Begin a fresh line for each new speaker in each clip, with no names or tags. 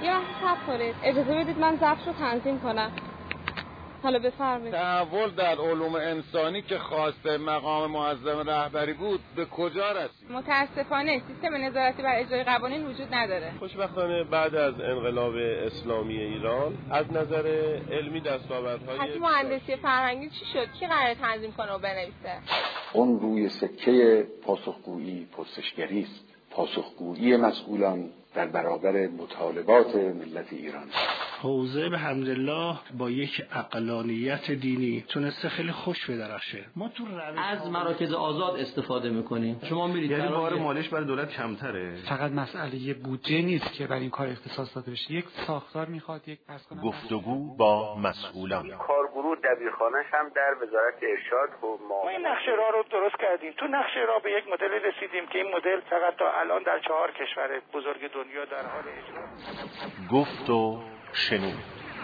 یه وقت صبر کنید، اجازه بدید من ضبط رو تنظیم کنم. حالا بفرمایید.
تحول در علوم انسانی که خواسته مقام معظم رهبری بود به کجا رسید؟
متاسفانه سیستم نظارتی بر اجرای قوانین وجود نداره.
خوشبختانه بعد از انقلاب اسلامی ایران از نظر علمی دستاوردهای
پس مهندسی فرهنگی چی شد؟ کی قراره تنظیم کنه و بنویسه؟
اون روی سکه پاسخگویی پرسشگری است. پاسخگویی مسئولان در برابر مطالبات ملت ایران.
حوزه به حمدالله با یک عقلانیت دینی تونسته خیلی خوش بدرخشه. ما تو
از مراکز آزاد استفاده میکنیم. شما میرید
یعنی بار مالیش برای دولت کمتره.
فقط مسئله بودجه نیست که برای این کار اختصاص داده بشه، یک ساختار میخواد، یک
گفتگو با مسئولان.
کارگروه دبیرخانه‌ش هم در وزارت ارشاد و
ما این نقشه راه رو درست کردیم. تو نقشه راه به یک مدل رسیدیم که این مدل فقط تا الان در 4 کشور بزرگ دنیا در حال اجرا.
گفت و شنود.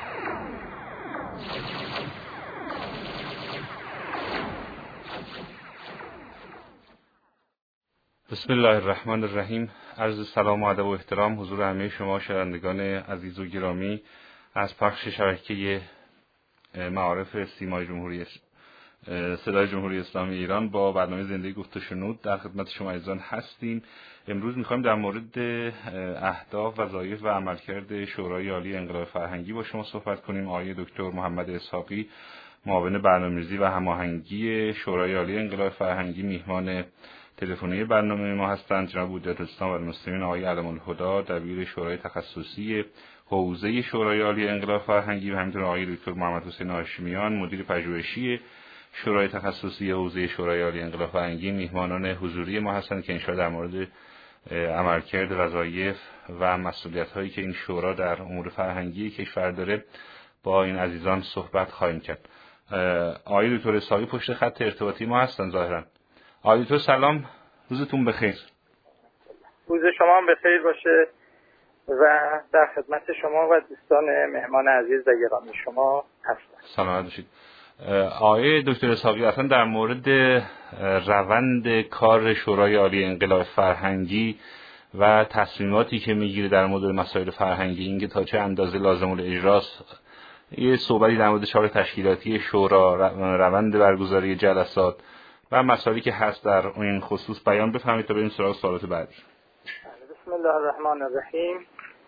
بسم الله الرحمن الرحیم. عرض سلام و ادب و احترام حضور همه شما شنوندگان عزیز و گرامی از پخش شبکه معارف سیمای جمهوری صدای جمهوری اسلامی ایران با برنامه زنده گفت و شنود در خدمت شما عزیزان هستیم. امروز می‌خوایم در مورد اهداف، وظایف و عملکرد شورای عالی انقلاب فرهنگی با شما صحبت کنیم. آقای دکتر محمد اسحاقی، معاون برنامه‌ریزی و هماهنگی شورای عالی انقلاب فرهنگی، میهمان تلفنی برنامه ما هستند. جناب حجت الاسلام و المسلمین آقای علم الهدی، دبیر شورای تخصصی حوزه شورای عالی انقلاب فرهنگی، و همینطور آقای دکتر محمد حسین هاشمیان، مدیر پژوهشی شورای تخصصی حوزه شورای عالی انقلاب فرهنگی، میهمانان حضوری ما هستند که انشاءالله در مورد عملکرد، وظایف و مسئولیت‌هایی که این شورا در امور فرهنگی کشور داره با این عزیزان صحبت خواهیم کرد. آقای دکتر اسحاقی پشت خط ارتباطی ما هستند ظاهرا. آقای دکتر سلام، روزتون بخیر.
روز شما هم بخیر باشه و در خدمت شما و دوستان مهمان عزیز و گرامی شما هستم.
سلامت باشید. آقای دکتر اسحاقی، اصلا در مورد روند کار شورای عالی انقلاب فرهنگی و تصمیماتی که میگیره در مورد مسائل فرهنگی، اینکه تا چه اندازه لازم الاجراست، یه صحبتی در مورد چارت تشکیلاتی شورا، روند برگزاری جلسات و مسائلی که هست در این خصوص بیان بفرمایید تا بریم سراغ سوالات بعدی.
بسم الله الرحمن الرحیم.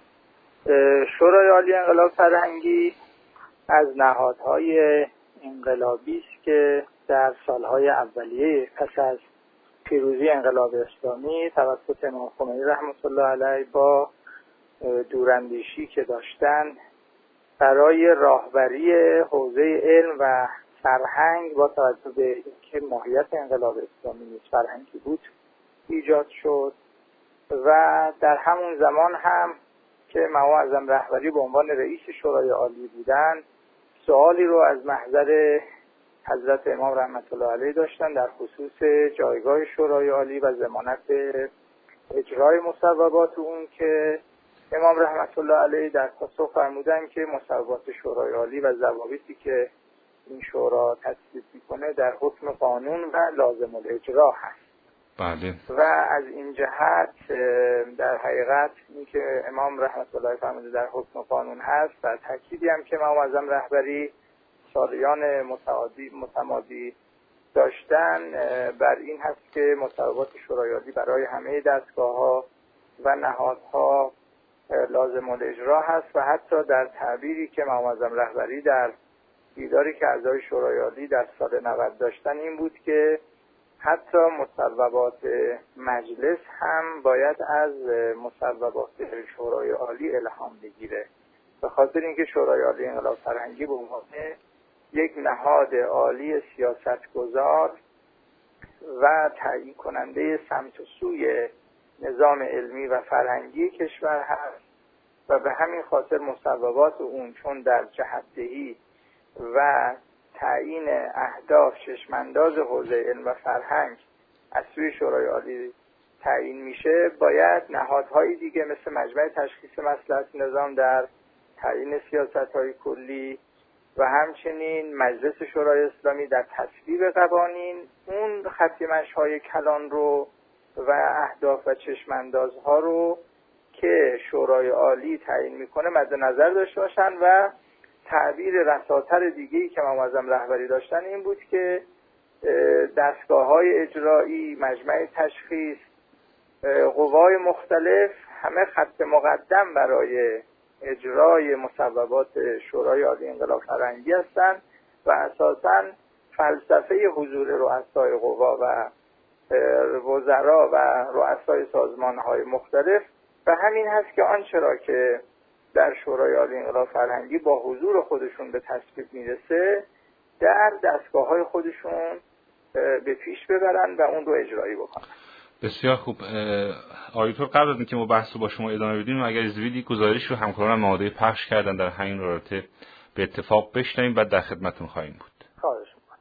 شورای عالی انقلاب فرهنگی از نهادهای انقلابی است که در سالهای اولیه پس از پیروزی انقلاب اسلامی توسط امام خمینی رحمت الله علیه با دوراندیشی که داشتن برای راهبری حوزه علم و فرهنگ با توجه به اینکه ماهیت انقلاب اسلامی نیز فرهنگی بود ایجاد شد و در همون زمان هم که مقام معظم رهبری به عنوان رئیس شورای عالی بودن سوالی رو از محضر حضرت امام رحمت الله علیه داشتن در خصوص جایگاه شورای عالی و ضمانت اجرای مصوبات اون که امام رحمت الله علیه در پاسخ فرمودن که مصوبات شورای عالی و ضوابطی که این شورا تصویب می‌کنه در حکم قانون و لازم الاجرا هست.
بله.
و از این جهت در حقیقت اینکه امام رحمت الله فرموده در حکم قانون هست و تأکیدی هم که مقام معظم رهبری سالیان متمادی داشتن بر این هست که مصوبات شورای عالی برای همه دستگاه‌ها و نهادها لازم الاجرا هست و حتی در تعبیری که مقام معظم رهبری در دیداری که اعضای شورای عالی در سال 90 داشتن این بود که حتی مصوبات مجلس هم باید از مصوبات شورای عالی الهام بگیره، به خاطر اینکه شورای عالی انقلاب فرهنگی به عنوان یک نهاد عالی سیاستگزار و تعیین کننده سمت و سوی نظام علمی و فرهنگی کشور هست و به همین خاطر مصوبات اون چون در جهت‌دهی و تعیین اهداف چشمانداز حوزه علم و فرهنگ از سوی شورای عالی تعیین میشه، باید نهادهای دیگه مثل مجمع تشخیص مصلحت نظام در تعیین سیاست‌های کلی و همچنین مجلس شورای اسلامی در تصویب قوانین اون خط-مشی‌های کلان رو و اهداف و چشماندازها رو که شورای عالی تعیین میکنه مد نظر داشته باشن و تعبیر رساتر دیگه‌ای که امام معظم رهبری داشتن این بود که دستگاه‌های اجرایی، مجمع تشخیص، قوای مختلف همه خط مقدم برای اجرای مصوبات شورای عالی انقلاب فرهنگی هستند و اساساً فلسفه حضور رؤسای قوا و وزرا و رؤسای سازمان‌های مختلف و همین هست که آنچه را که در شورای عالی انقلاب فرهنگی با حضور خودشون به تصویب میرسه در دستگاه‌های خودشون به پیش ببرن و اون رو اجرایی بکنن.
بسیار خوب. آیتور قبل از اینکه ما بحث رو با شما ادامه بدیم اگر از ویدیو گزارش رو همکاران ماده پخش کردن در همین رابطه به اتفاق بشنویم و در خدمتتون خواهیم بود.
خواهش می‌کنم.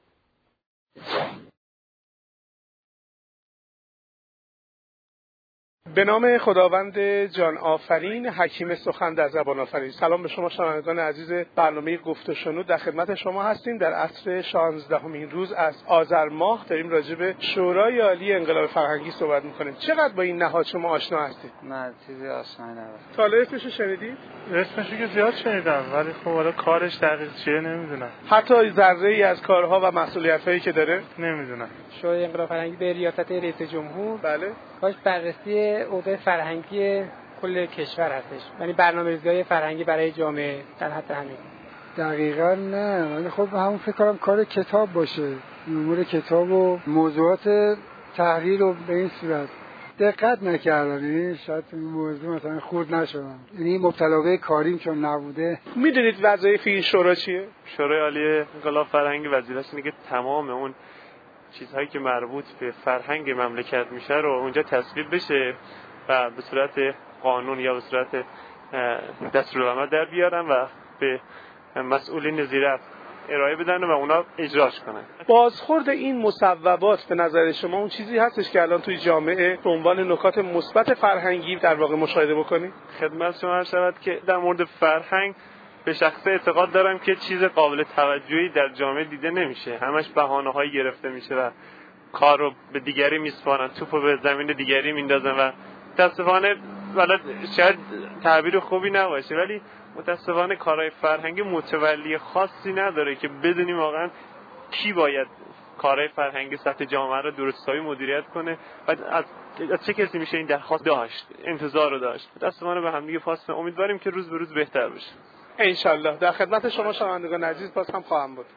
به نام خداوند جان آفرین، حکیم سخن در زبان آفرین. سلام به شما شنوندگان عزیز برنامه گفت و شنود، در خدمت شما هستیم. در عصر 16مین روز از آذر ماه داریم راجع به شورای عالی انقلاب فرهنگی صحبت می‌کنیم. چقدر با این نهاد شما آشنا هستید؟
نه چیزی آشنا نبودم.
تا حالا اسمشو شنیدید؟
اسمشو که زیاد شنیدم ولی خب حالا کارش دقیق چیه نمیدونم.
حتی ذره‌ای از کارها و مسئولیت‌هایی که داره
نمیدونم.
شورای انقلاب فرهنگی به ریاست رئیس جمهور
بله
کاش بررسی اوضاع فرهنگی کل کشور هستش، یعنی برنامه‌ریزی‌های فرهنگی برای جامعه در حد همین.
دقیقاً نه، ولی خب همون فکر کنم کار کتاب باشه، امور کتاب و موضوعات تحریر رو به این صورت دقت نکردن، یعنی شاید این موضوع مثلا خورد نشدن، یعنی مبتلا کاریم چون نبوده.
میدونید وظایف این شورا چیه؟
شورای عالی انقلاب فرهنگی وظیفه‌ش اینه که تمام اون چیزهایی که مربوط به فرهنگ مملکت میشه رو اونجا تصویب بشه و به صورت قانون یا به صورت دستورالعمل در بیارن و به مسئولین زیر ارائه بدن و اونا اجراش کنن.
بازخورد این مصوبات به نظر شما اون چیزی هستش که الان توی جامعه به عنوان نکات مثبت فرهنگی در واقع مشاهده بکنید؟
خدمت شما عرض شود که در مورد فرهنگ به شخصه اعتقاد دارم که چیز قابل توجهی در جامعه دیده نمیشه، همش بهانه‌هایی گرفته میشه و کار رو به دیگری میسپارن، توپو به زمین دیگری میندازن و متاسفانه ولی شاید تعبیر خوبی نباشه ولی متاسفانه کارهای فرهنگی متولی خاصی نداره که بدونیم واقعا کی باید کارهای فرهنگی سطح جامعه رو درستایی مدیریت کنه و از چه کسی میشه این درخواست داشت، انتظار رو داشت. متاسفانه به هم دیگه فاصله، امیدواریم که روز به روز بهتر بشه.
انشالله. در خدمت شما شنوندگان عزیز باز هم خواهم بود.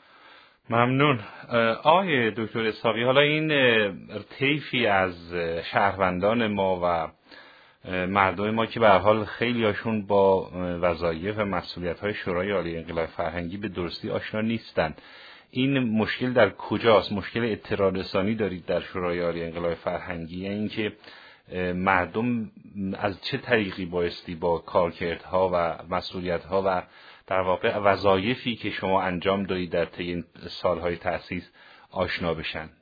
ممنون. آقای دکتر اسحاقی، حالا این طیفی از شهروندان ما و مردم ما که به هر حال خیلی هاشون با وظایف و مسئولیت‌های شورای عالی انقلاب فرهنگی به درستی آشنا نیستن، این مشکل در کجاست؟ مشکل اطلاع رسانی دارید در شورای عالی انقلاب فرهنگی؟ یعنی اینکه مردم از چه طریقی بایستی با کارکردها و مسئولیت‌ها و در واقع وظایفی که شما انجام دادید در طی این سالهای تأسیس آشنا بشند؟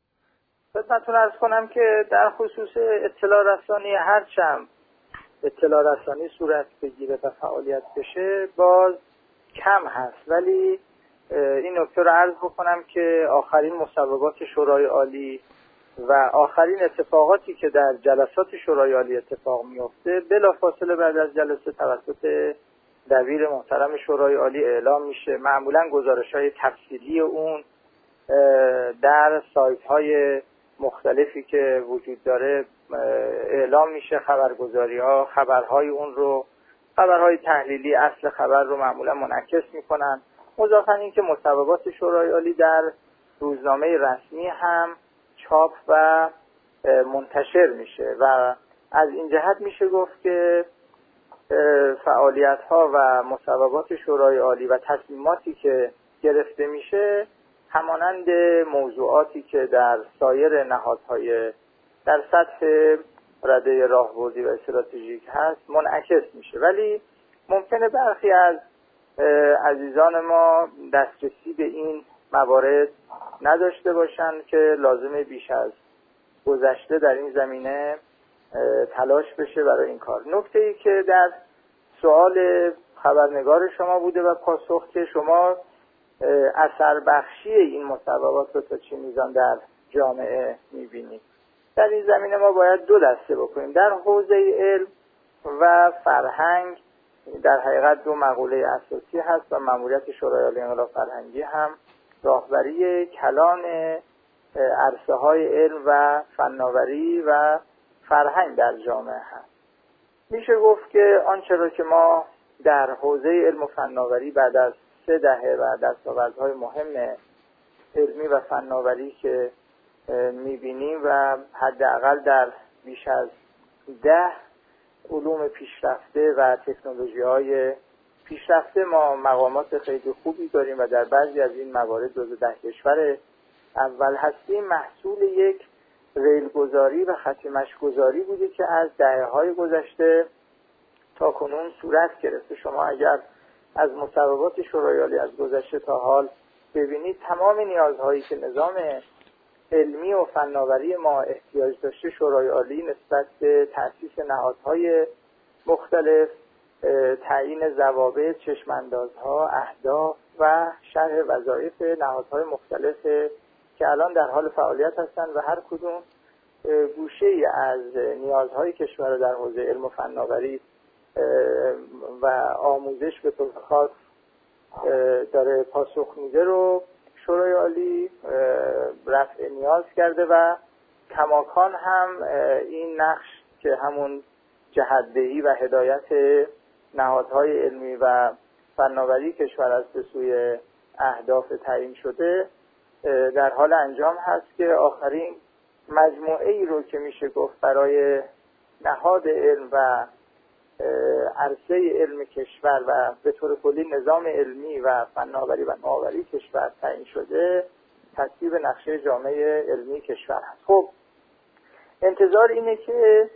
خدمتتون عرض کنم که در خصوص اطلاع رسانی هرچند اطلاع رسانی صورت بگیره و فعالیت بشه باز کم هست، ولی این نکته رو عرض بکنم که آخرین مصوبات شورای عالی و آخرین اتفاقاتی که در جلسات شورای عالی اتفاق میفته بلافاصله بعد از جلسه توسط دبیر محترم شورای عالی اعلام میشه. معمولا گزارش‌های تفصیلی اون در سایت‌های مختلفی که وجود داره اعلام میشه، خبرگزاری‌ها خبرهای اون رو، خبرهای تحلیلی اصل خبر رو معمولا منعکس میکنن. مضافاً این که مصوبات شورای عالی در روزنامه رسمی هم چاپ و منتشر میشه و از این جهت میشه گفت که فعالیت‌ها و مصوبات شورای عالی و تصمیماتی که گرفته میشه همانند موضوعاتی که در سایر نهادهای در سطح رده راهبردی و استراتژیک هست منعکس میشه، ولی ممکنه برخی از عزیزان ما دسترسی به این موارد نداشته باشند که لازمه بیش از گذشته در این زمینه تلاش بشه برای این کار. نکته‌ای که در سوال خبرنگار شما بوده و پاسخ که شما اثر بخشی این مصوبات رو تا چه میزان در جامعه میبینید. در این زمینه ما باید دو دسته بکنیم. در حوزه علم و فرهنگ در حقیقت دو مقوله اساسی هست و مأموریت شورای عالی انقلاب فرهنگی هم راهبری کلان عرصه های علم و فناوری و فرهنگ در جامعه هست. میشه گفت که آنچه را که ما در حوزه علم و فناوری بعد از 3 دهه و دستاوردهای مهم علمی و فناوری که میبینیم و حداقل در بیش از 10 علوم پیشرفته و تکنولوژی‌های پیشرفته ما مقامات خیلی خوبی داریم و در بعضی از این موارد جزو 10 کشور اول هستیم، محصول یک ریلگذاری و خط مشی‌گذاری بوده که از دهه‌های گذشته تا کنون صورت گرفته. شما اگر از مصوبات شورای عالی از گذشته تا حال ببینید، تمام نیازهایی که نظام علمی و فناوری ما احتیاج داشته، شورای عالی نسبت به تأسیس نهادهای مختلف، تعیین ضوابط، چشماندازها، اهداف و شرح وظایف نهادهای مختلف که الان در حال فعالیت هستند و هر کدوم گوشه‌ای از نیازهای کشور در حوزه علم و فناوری و آموزش به طور خاص داره پاسخ میده رو شورای عالی رفع نیاز کرده و کماکان هم این نقش که همون جهت‌دهی و هدایت نهادهای علمی و فناوری کشور است به سوی اهداف تعیین شده در حال انجام هست که آخرین مجموعه ای رو که میشه گفت برای نهاد علم و عرصه علم کشور و به طور کلی نظام علمی و فناوری و نوآوری کشور تعیین شده، تصویب نقشه جامعه علمی کشور هست. خب انتظار اینه که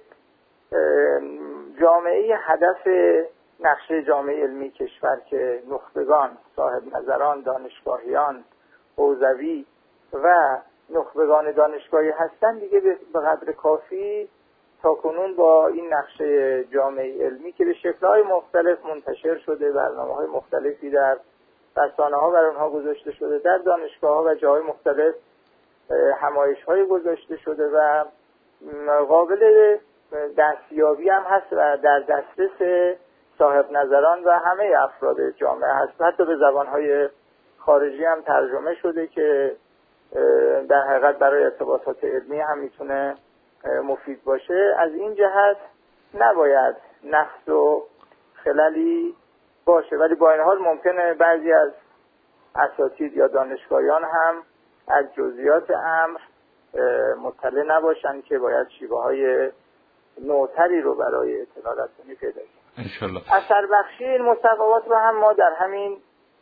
جامعه هدف نقشه جامعه علمی کشور که نخبگان، صاحب نظران، دانشگاهیان، حوزوی و نخبگان دانشگاهی هستن دیگه به قدر کافی تا کنون با این نقشه جامعه علمی که به شکل‌های مختلف منتشر شده، برنامه‌های مختلفی در رسانه‌ها بر اونها گذاشته شده، در دانشگاه‌ها و جاهای مختلف همایش‌های گذاشته شده و قابل دستیابی هم هست و در دسترس صاحب نظران و همه افراد جامعه هست. حتی به زبان‌های خارجی هم ترجمه شده که در حقیقت برای ارتباطات علمی هم میتونه مفید باشه. از این جهت نباید نقص و خللی باشه، ولی با این حال ممکنه بعضی از اساتید یا دانشگاهیان هم از جزئیات امر مطلع نباشن که باید شیوه‌های نوتری رو برای اطلاع رسانی پیدا کنیم.
انشالله.
اثر بخشی این مصوبات رو هم ما در همین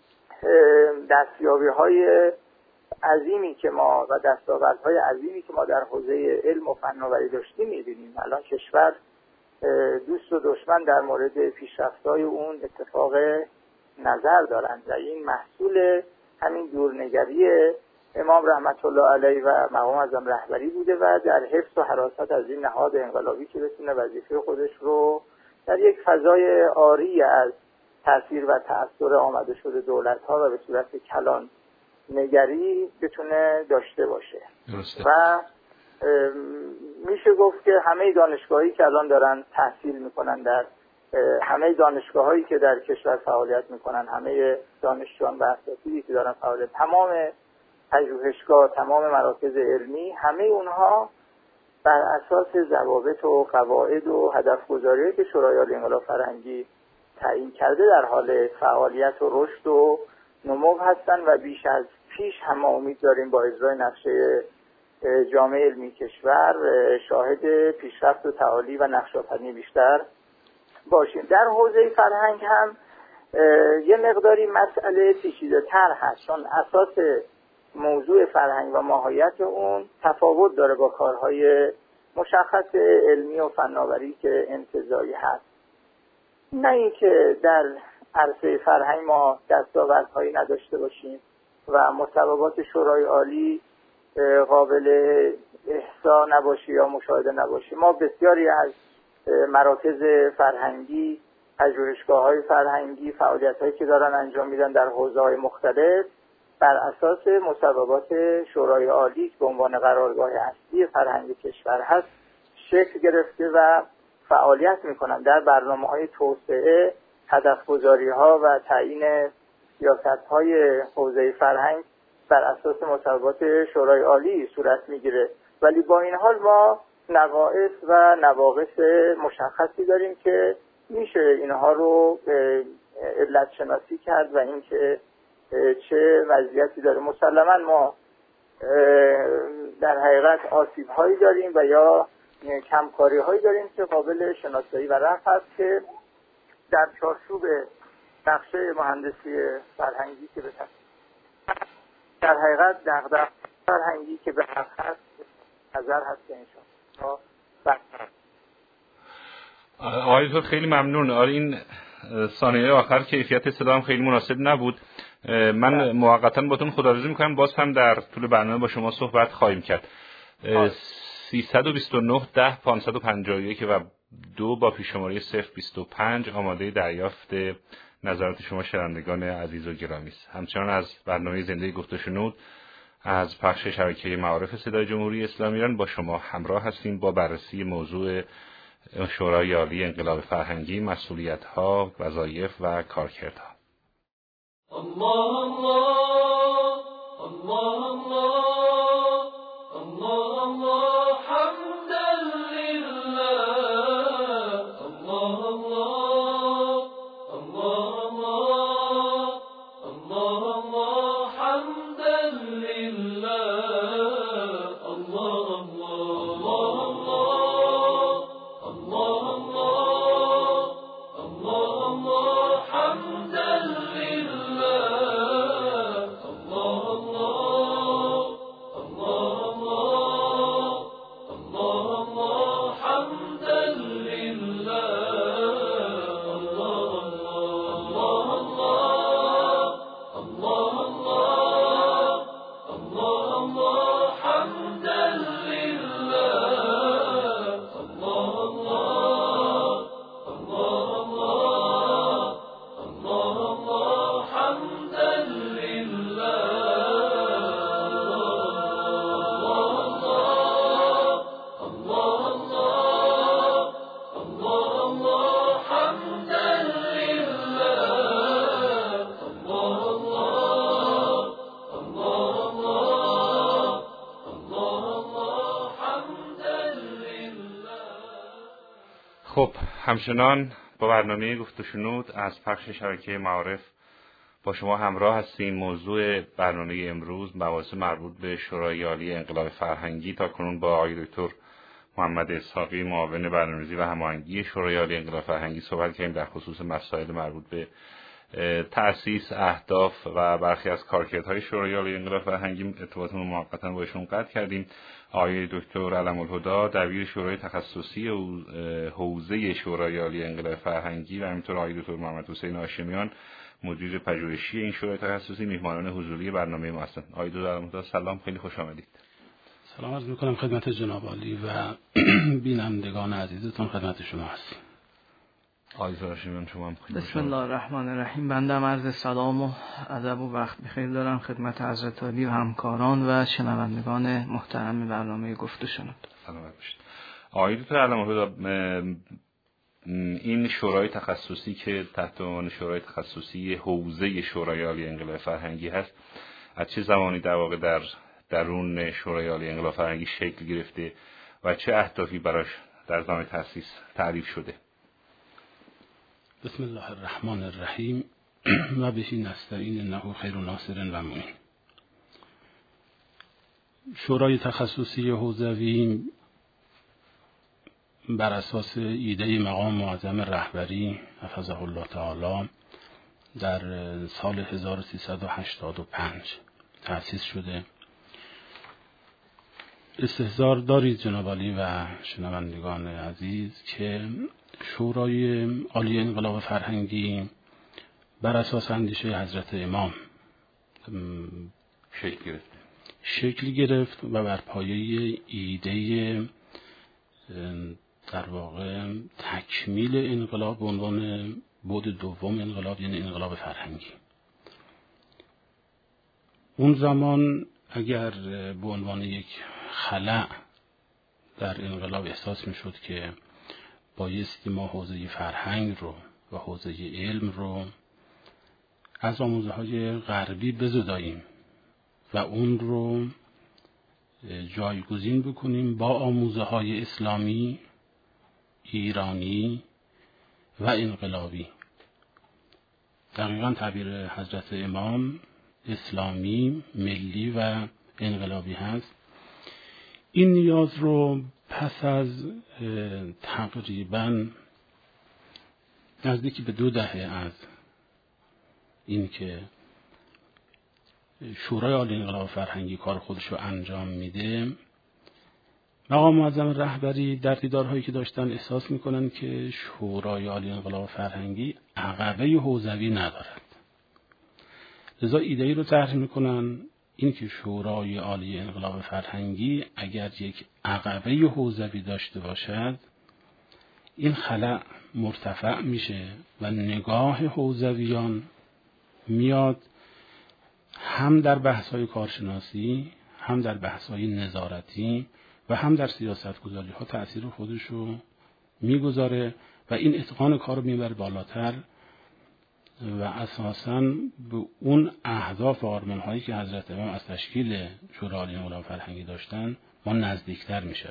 دستیابی‌های عظیمی که ما و دستاوردهای عظیمی که ما در حوزه علم و فناوری داشتیم می‌بینیم. الان کشور دوست و دشمن در مورد پیشرفت‌های اون اتفاق نظر دارند و این محصول همین دورنگری امام رحمت الله علیه و مقام اعظم رهبری بوده و در حفظ و حراست از این نهاد انقلابی که بتونه وظیفه خودش رو در یک فضای عاری از تأثیر و تأثیر آمده شده دولت‌ها و به صورت کلان نگری بتونه داشته باشه.
درسته.
و میشه گفت که همه دانشگاهی که الان دارن تحصیل میکنن، در همه دانشگاهایی که در کشور فعالیت میکنن، همه دانشجویان و اساتیدی که دارن فعالیت، تمام پژوهشگاه، تمام مراکز علمی، همه اونها بر اساس ضوابط و قواعد و هدفگذاری که شورای عالی انقلاب فرهنگی تعیین کرده در حال فعالیت و رشد و نمو هستن و بیش از پیش هم امید داریم با اجرای نقشه جامعه علمی کشور شاهد پیشرفت و تعالی و نقش‌آفرینی بیشتر باشیم. در حوزه فرهنگ هم یه مقداری مسئله پیچیده‌تر هست، چون اساس موضوع فرهنگ و ماهیت اون تفاوت داره با کارهای مشخص علمی و فناوری که انتزاعی هست. نه اینکه در عرصه فرهنگ ما دستاوردهایی نداشته باشیم و مصوبات شورای عالی قابل احصا نباشه یا مشاهده نباشه. ما بسیاری از مراکز فرهنگی، پژوهشگاه‌های فرهنگی، فعالیت‌هایی که دارن انجام میدن در حوزه‌های مختلف بر اساس مصوبات شورای عالی که به عنوان قرارگاه اصلی فرهنگ کشور هست شکل گرفته و فعالیت میکنن در برنامه‌های توسعه، هدف‌گذاری‌ها و تعیین سیاست‌های حوزه فرهنگ بر اساس مصوبات شورای عالی صورت میگیره. ولی با این حال ما نواقص و نواقص مشخصی داریم که میشه اینها رو علت شناسی کرد و اینکه چه وضعیتی داره. مسلما ما در حقیقت آسیب‌هایی داریم و یا کمکاری‌هایی داریم که قابل شناسایی و رفع هست که در چارچوب نقشه مهندسی فرهنگی که در حقیقت دغدغه فرهنگی که به حق هست نظر هست که انشاءالله.
آقای دکتر خیلی ممنون. آره این ثانیه آخر کیفیت صدا هم خیلی مناسب نبود. من موقتا باتون خداحافظی میکنم، باز هم در طول برنامه با شما صحبت خواهیم کرد. 329 10 551 و 2 با پیش‌شماره 025 آماده دریافت نظرات شما شنوندگان عزیز و گرامی است. همچنان از برنامه زنده گفت و شنود از پخش شبکه معارف صدای جمهوری اسلامی ایران با شما همراه هستیم با بررسی موضوع شورای عالی انقلاب فرهنگی، مسئولیت‌ها، وظایف و کارکردها.
الله الله الله الله الله حمدا لله الله الله الله الله الله حمدا لله الله الله الله الله الله حمدا
خب همچنان با برنامه گفت و شنود از پخش شبکه معارف با شما همراه هستیم. موضوع برنامه امروز مباحث مربوط به شورای عالی انقلاب فرهنگی. تا کنون با آقای دکتر محمد اسحاقی معاون برنامه‌ریزی و هماهنگی شورای عالی انقلاب فرهنگی صحبت کردیم در خصوص مسائل مربوط به تأسیس، اهداف و برخی از کارکردهای شورای عالی انقلاب فرهنگی. ارتباطمون رو موقتا با ایشون قطع کردیم. آقای دکتر علم‌الهدی دبیر شورای تخصصی حوزه شورای عالی انقلاب فرهنگی و همینطور آقای دکتر محمد حسین هاشمیان مدیر پژوهشی این شورای تخصصی میهمانان حضوری برنامه ما هستند. آقای دکتر علم‌الهدی سلام، خیلی خوش آمدید.
سلام عرض می‌کنم خدمت جناب عالی و بینندگان عزیزتون، خدمت شما هستیم.
بسم الله الرحمن الرحیم. بنده عرض سلام و ادب و وقت بخیر دارم خدمت حضرت عالی و همکاران و شنوندگان محترم برنامه گفت و شنود.
سلامت باشید. آقای دکتر علم‌الهدی، این شورای تخصصی که تحت عنوان شورای تخصصی حوزه شورای عالی انقلاب فرهنگی هست، از چه زمانی در واقع در درون شورای عالی انقلاب فرهنگی شکل گرفته و چه اهدافی براش در زمان تأسیس تعریف شده؟
بسم الله الرحمن الرحیم و به نستعین انه خیر ناصر و معین. شورای تخصصی حوزوی بر اساس ایده مقام معظم رهبری حفظه الله تعالی در سال 1385 تأسیس شده. استحضار دارید جناب عالی و شنوندگان عزیز که شورای عالی انقلاب فرهنگی بر اساس اندیشه حضرت امام شکل گرفت و بر پایه ایده در واقع تکمیل انقلاب به عنوان بعد دوم انقلاب، یعنی انقلاب فرهنگی. اون زمان اگر به عنوان یک خلأ در انقلاب احساس می شد که بایستی ما حوزه فرهنگ رو و حوزه علم رو از آموزه‌های غربی بزداییم و اون رو جایگزین بکنیم با آموزه‌های اسلامی، ایرانی و انقلابی. دقیقاً تعبیر حضرت امام اسلامی، ملی و انقلابی هست. این نیاز رو پس از تقریباً نزدیکی به 2 دهه از این که شورای عالی انقلاب فرهنگی کار خودش رو انجام میده، مقام معظم رهبری در دیدارهایی که داشتن احساس میکنن که شورای عالی انقلاب فرهنگی عقبه حوزوی ندارد. لذا ایده‌ای رو طرح میکنن این که شورای عالی انقلاب فرهنگی اگر یک عقبه حوزوی داشته باشد، این خلأ مرتفع میشه و نگاه حوزویان میاد هم در بحث‌های کارشناسی، هم در بحث‌های نظارتی و هم در سیاست‌گذاری‌ها تأثیر خودش رو میگذاره و این اتقان کار رو میبره بالاتر و اساساً به اون اهداف و آرمان‌هایی که حضرت امام از تشکیل شورای عالی انقلاب فرهنگی داشتن ما نزدیکتر میشویم.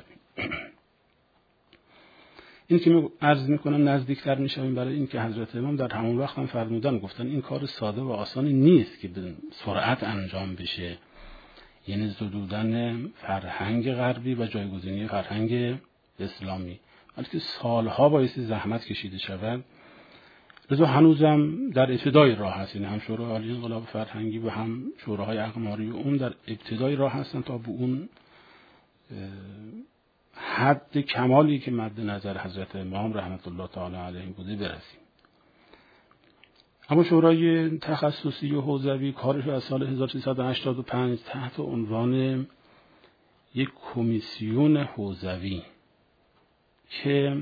این که عرض میکنم نزدیکتر میشویم برای این که حضرت امام در همون وقت هم فرمودن، گفتن این کار ساده و آسانی نیست که به سرعت انجام بشه، یعنی زدودن فرهنگ غربی و جایگزینی فرهنگ اسلامی، بلکه سالها بایستی زحمت کشیده شود. لذا هنوزم در ابتدای راه هست، یعنی هم شورای عالی انقلاب فرهنگی و هم شوراهای اقماری اون در ابتدای راه هستن تا به اون حد کمالی که مد نظر حضرت امام رحمت الله تعالی علیه بوده برسیم. اما شورای تخصصی و حوزوی کارش از سال 1385 تحت عنوان یک کمیسیون حوزوی که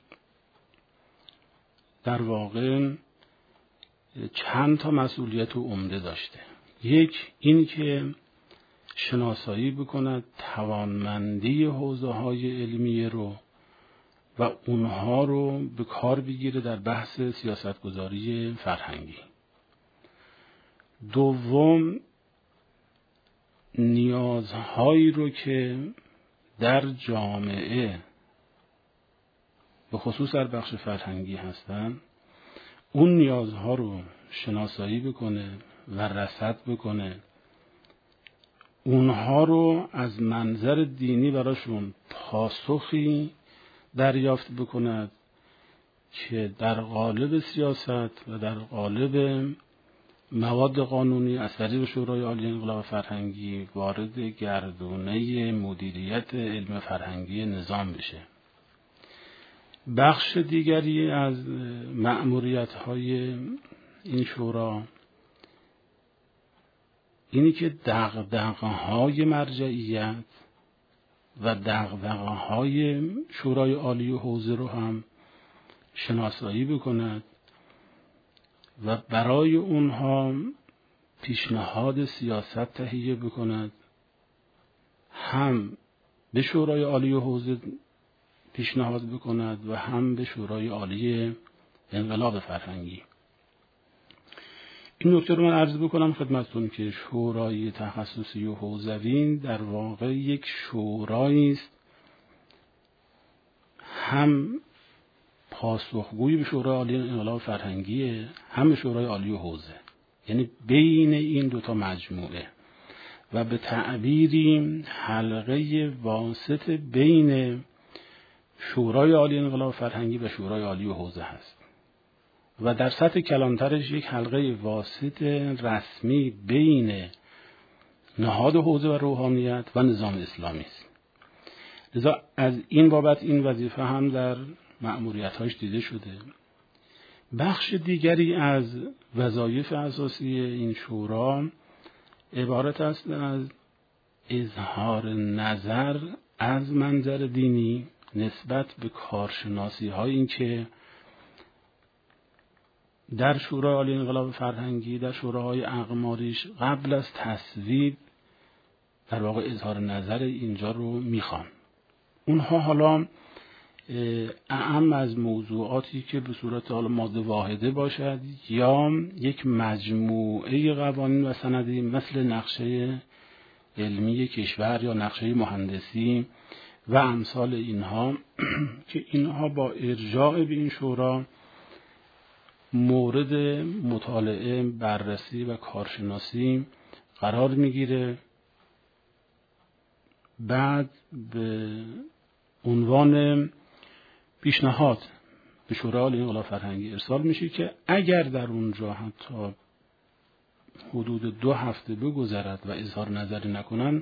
در واقع چند تا مسئولیت عمده داشته. یک، این که شناسایی بکند توانمندی حوزه‌های علمیه رو و اونها رو به کار بگیره در بحث سیاستگذاری فرهنگی. دوم، نیازهایی رو که در جامعه به خصوص در بخش فرهنگی هستن، اون نیازها رو شناسایی بکنه و رصد بکنه، اونها رو از منظر دینی براشون پاسخی دریافت بکند که در قالب سیاست و در قالب مواد قانونی از طریق شورای عالی انقلاب فرهنگی وارد گردونه مدیریت علم فرهنگی نظام بشه. بخش دیگری از مأموریت‌های این شورا اینی که دغدغه‌های مرجعیت و دغدغه‌های شورای عالی و حوزه رو هم شناسایی بکند و برای اونها پیشنهاد سیاست تهیه بکند، هم به شورای عالی و حوزه پیشنهاد بکند و هم به شورای عالی انقلاب فرهنگی. این نکته رو من عرض بکنم خدمتتون که شورای تخصصی و حوزوی در واقع یک شورایی است هم پاسخگوی به شورای عالی انقلاب فرهنگی، هم به شورای عالی و حوزه، یعنی بین این دوتا مجموعه و به تعبیری حلقه واسط بین شورای عالی انقلاب فرهنگی و شورای عالی و حوزه هست و در سطح کلانترش یک حلقه واسط رسمی بین نهاد حوزه و روحانیت و نظام اسلامی است. لذا از این بابت این وظیفه هم در مأموریت‌هاش دیده شده. بخش دیگری از وظایف اساسی این شورا عبارت است از اظهار نظر از منظر دینی نسبت به کارشناسی های این که در شورای عالی انقلاب فرهنگی، در شوراهای اقماریش قبل از تصویب در واقع اظهار نظر اینجا رو میخوان. اونها حالا اعم از موضوعاتی که به صورت حالا ماده واحده باشد یا یک مجموعه قوانین و سندی مثل نقشه علمی کشور یا نقشه مهندسی و امثال اینها که اینها با ارجاع به این شورا مورد مطالعه، بررسی و کارشناسی قرار میگیره، بعد به عنوان پیشنهاد به شورای عالی انقلاب فرهنگی ارسال میشه که اگر در اونجا حتی حدود 2 هفته بگذرد و اظهار نظری نکنن،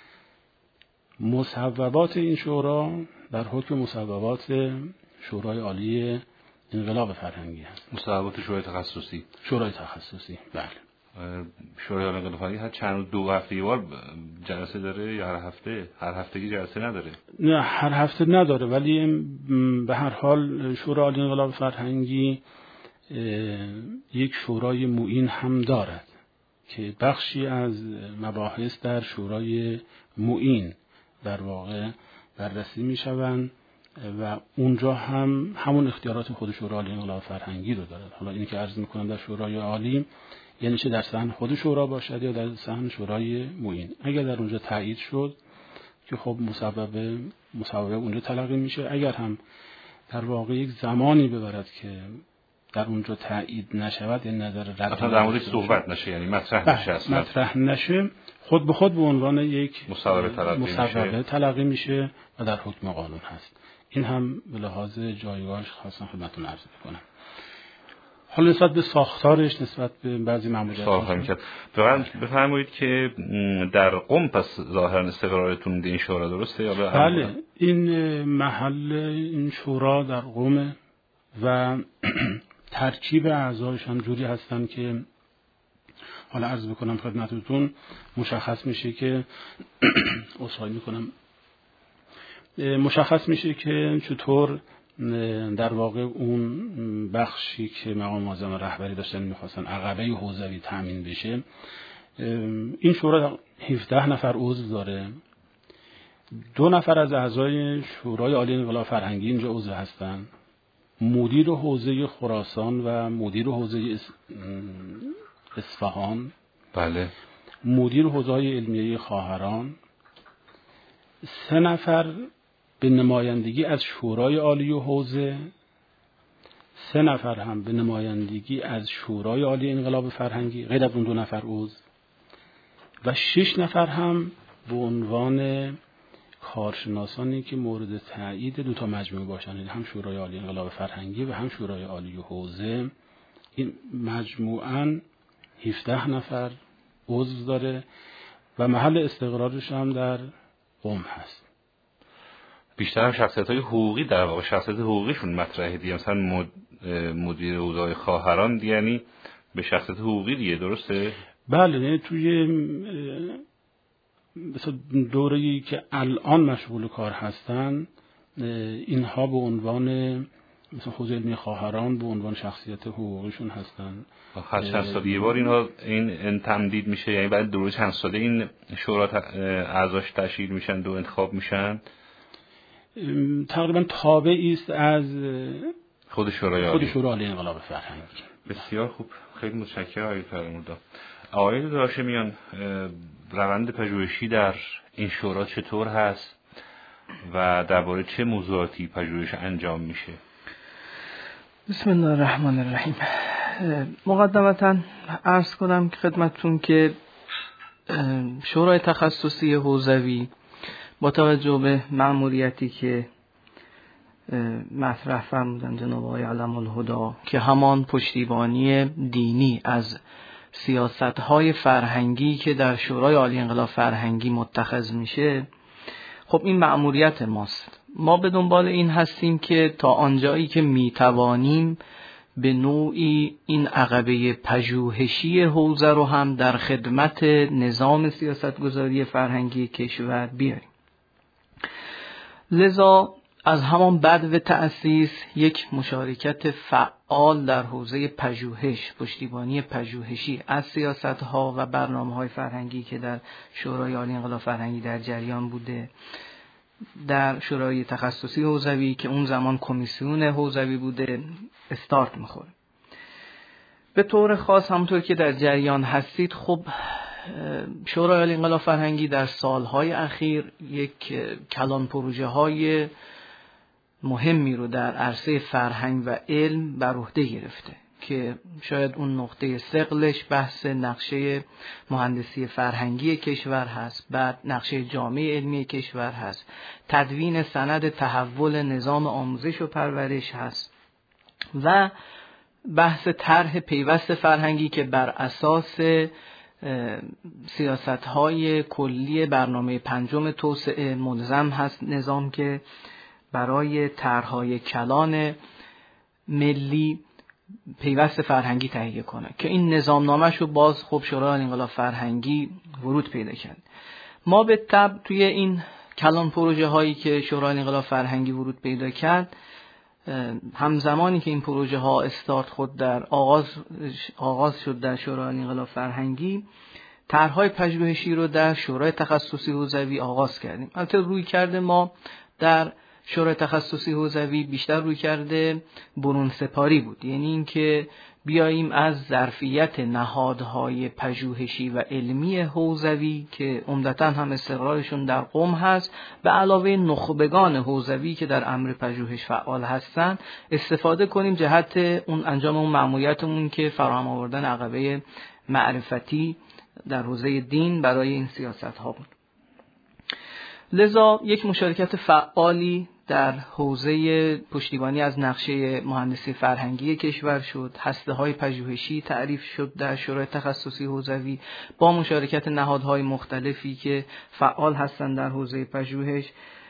مصوبات این شورا در حکم مصوبات شورای عالی انقلاب فرهنگی هست.
مصوبات شورای تخصصی.
شورای تخصصی، بله.
شورای عالی انقلاب فرهنگی هر چند 2 هفته یه بار جلسه داره یا هر هفتگی جلسه نداره؟
نه، هر هفته نداره، ولی به هر حال شورای عالی انقلاب فرهنگی یک شورای معین هم دارد که بخشی از مباحث در شورای معین در واقع بررسی میشوند و اونجا هم همون اختیارات خود شورای عالی انقلاب فرهنگی رو دارد. حالا اینی که عرض میکنم در شورای عالی یعنی چه در صحن خود شورا باشد یا در صحن شورای معین. اگر در اونجا تایید شد که خب مصوبه اونجا تلقی میشه، اگر هم در واقع یک زمانی ببرد که در اونجا تایید نشود، این نظر رد
اصلا در موردش صحبت نشه، یعنی مطرح نشه، اصلا
مطرح نشه، خود به خود به عنوان یک
مصوبه
تلقی میشه و در حکم قانون هست. این هم به لحاظ جایگاهش خواستم خدمتتون عرض کنم. حالا نسبت به ساختارش، نسبت به بعضی ماموریت‌ها
بفرمایید که در قم پس ظاهرا استقرارتون این شورا درسته یا
بله، این محل این شورا در قم و ترکیب اعضایش هم جوری هستن که حالا عرض بکنم خدمتتون مشخص میشه که مشخص میشه که چطور در واقع اون بخشی که مقام معظم رهبری داشتن میخواستن عقبه حوزوی تامین بشه. این شورا 17 نفر عضو داره. 2 نفر از اعضای شورای عالی انقلاب فرهنگی اینجا عضو هستن، مدیر حوزه خراسان و مدیر حوزه اصفهان،
بله،
مدیر حوزه‌های علمیه خواهران، 3 نفر به نمایندگی از شورای عالی حوزه، 3 نفر هم به نمایندگی از شورای عالی انقلاب فرهنگی غیر از اون 2 نفر عضو و 6 نفر هم به عنوان کارشناسانی که مورد تایید 2 تا مجموعه باشن، یعنی هم شورای عالی انقلاب فرهنگی و هم شورای عالی حوزه. این مجموعاً 17 نفر عضو داره و محل استقرارش هم در قم هست.
بیشتر هم شخصیت‌های حقوقی در واقع شخصیت حقوقیشون مطرحه دیگه، مثلا مدیر حوزه خواهران یعنی به شخصیت حقوقی دیگه، درسته؟
بله، یعنی توی مثلا دوره‌ای که الان مشغول کار هستن اینها به عنوان مثلا حوزه علمی خواهران به عنوان شخصیت حقوقیشون هستن.
هر چند ساله یه بار این تمدید میشه، یعنی بعد دوره چند ساله این شورا اعضاش تشکیل میشن و انتخاب میشن؟
تقریبا تابعی است از
خود شورای
عالی انقلاب فرهنگی.
بسیار خوب، خیلی متشکرم آقای فرمودا. آقای هاشمیان، روند پژوهشی در این شورا چطور هست و درباره چه موضوعاتی پژوهش انجام میشه؟
بسم الله الرحمن الرحیم. مقدمتاً عرض کنم خدمتتون که شورای تخصصی حوزوی با توجه به مأموریتی که مطرح فرمودن جناب آقای علم الهدی که همان پشتیبانی دینی از سیاست‌های فرهنگی که در شورای عالی انقلاب فرهنگی متخذ میشه، خب این مأموریت ماست. ما به دنبال این هستیم که تا آنجایی که میتوانیم به نوعی این عقبه پژوهشی حوزه رو هم در خدمت نظام سیاستگذاری فرهنگی کشور بیاریم. لذا از همان بدو تأسیس یک مشارکت فعال در حوزه پژوهش، پشتیبانی پژوهشی از سیاست‌ها و برنامه‌های فرهنگی که در شورای عالی انقلاب فرهنگی در جریان بوده در شورای تخصصی حوزوی که اون زمان کمیسیون حوزوی بوده استارت میخوره. به طور خاص همونطور که در جریان هستید، خب شورای عالی انقلاب فرهنگی در سالهای اخیر یک کلان پروژه های مهمی رو در عرصه فرهنگ و علم بر عهده گرفته که شاید اون نقطه ثقلش بحث نقشه مهندسی فرهنگی کشور هست، بعد نقشه جامعه علمی کشور هست، تدوین سند تحول نظام آموزش و پرورش هست و بحث طرح پیوست فرهنگی که بر اساس سیاست‌های کلی برنامه 5 توسعه ملزم هست نظام که برای طرح‌های کلان ملی پیوست فرهنگی تهیه کنه که این نظامنامه‌ش رو باز خب شورای عالی انقلاب فرهنگی ورود پیدا کرد. ما به تبع توی این کلان پروژه هایی که شورای عالی انقلاب فرهنگی ورود پیدا کرد، همزمانی که این پروژه ها استارت خود در آغاز شد در شورای عالی انقلاب فرهنگی، طرح‌های پژوهشی رو در شورای تخصصی حوزوی آغاز کردیم. البته روی کرده ما در شورای تخصصی حوزوی بیشتر روی کرده برون سپاری بود، یعنی اینکه بیاییم از ظرفیت نهادهای پژوهشی و علمی حوزوی که عمدتاً هم استقرارشون در قم هست به علاوه نخبگان حوزوی که در امر پژوهش فعال هستن استفاده کنیم جهت اون انجام اون مأموریتمون که فراهم آوردن عقبه معرفتی در حوزه دین برای این سیاست ها بود. لذا یک مشارکت فعالی در حوزه پشتیبانی از نقشه مهندسی فرهنگی کشور شد. هسته‌های پژوهشی تعریف شد در شورای تخصصی حوزوی با مشارکت نهادهای مختلفی که فعال هستند در حوزه پژوهش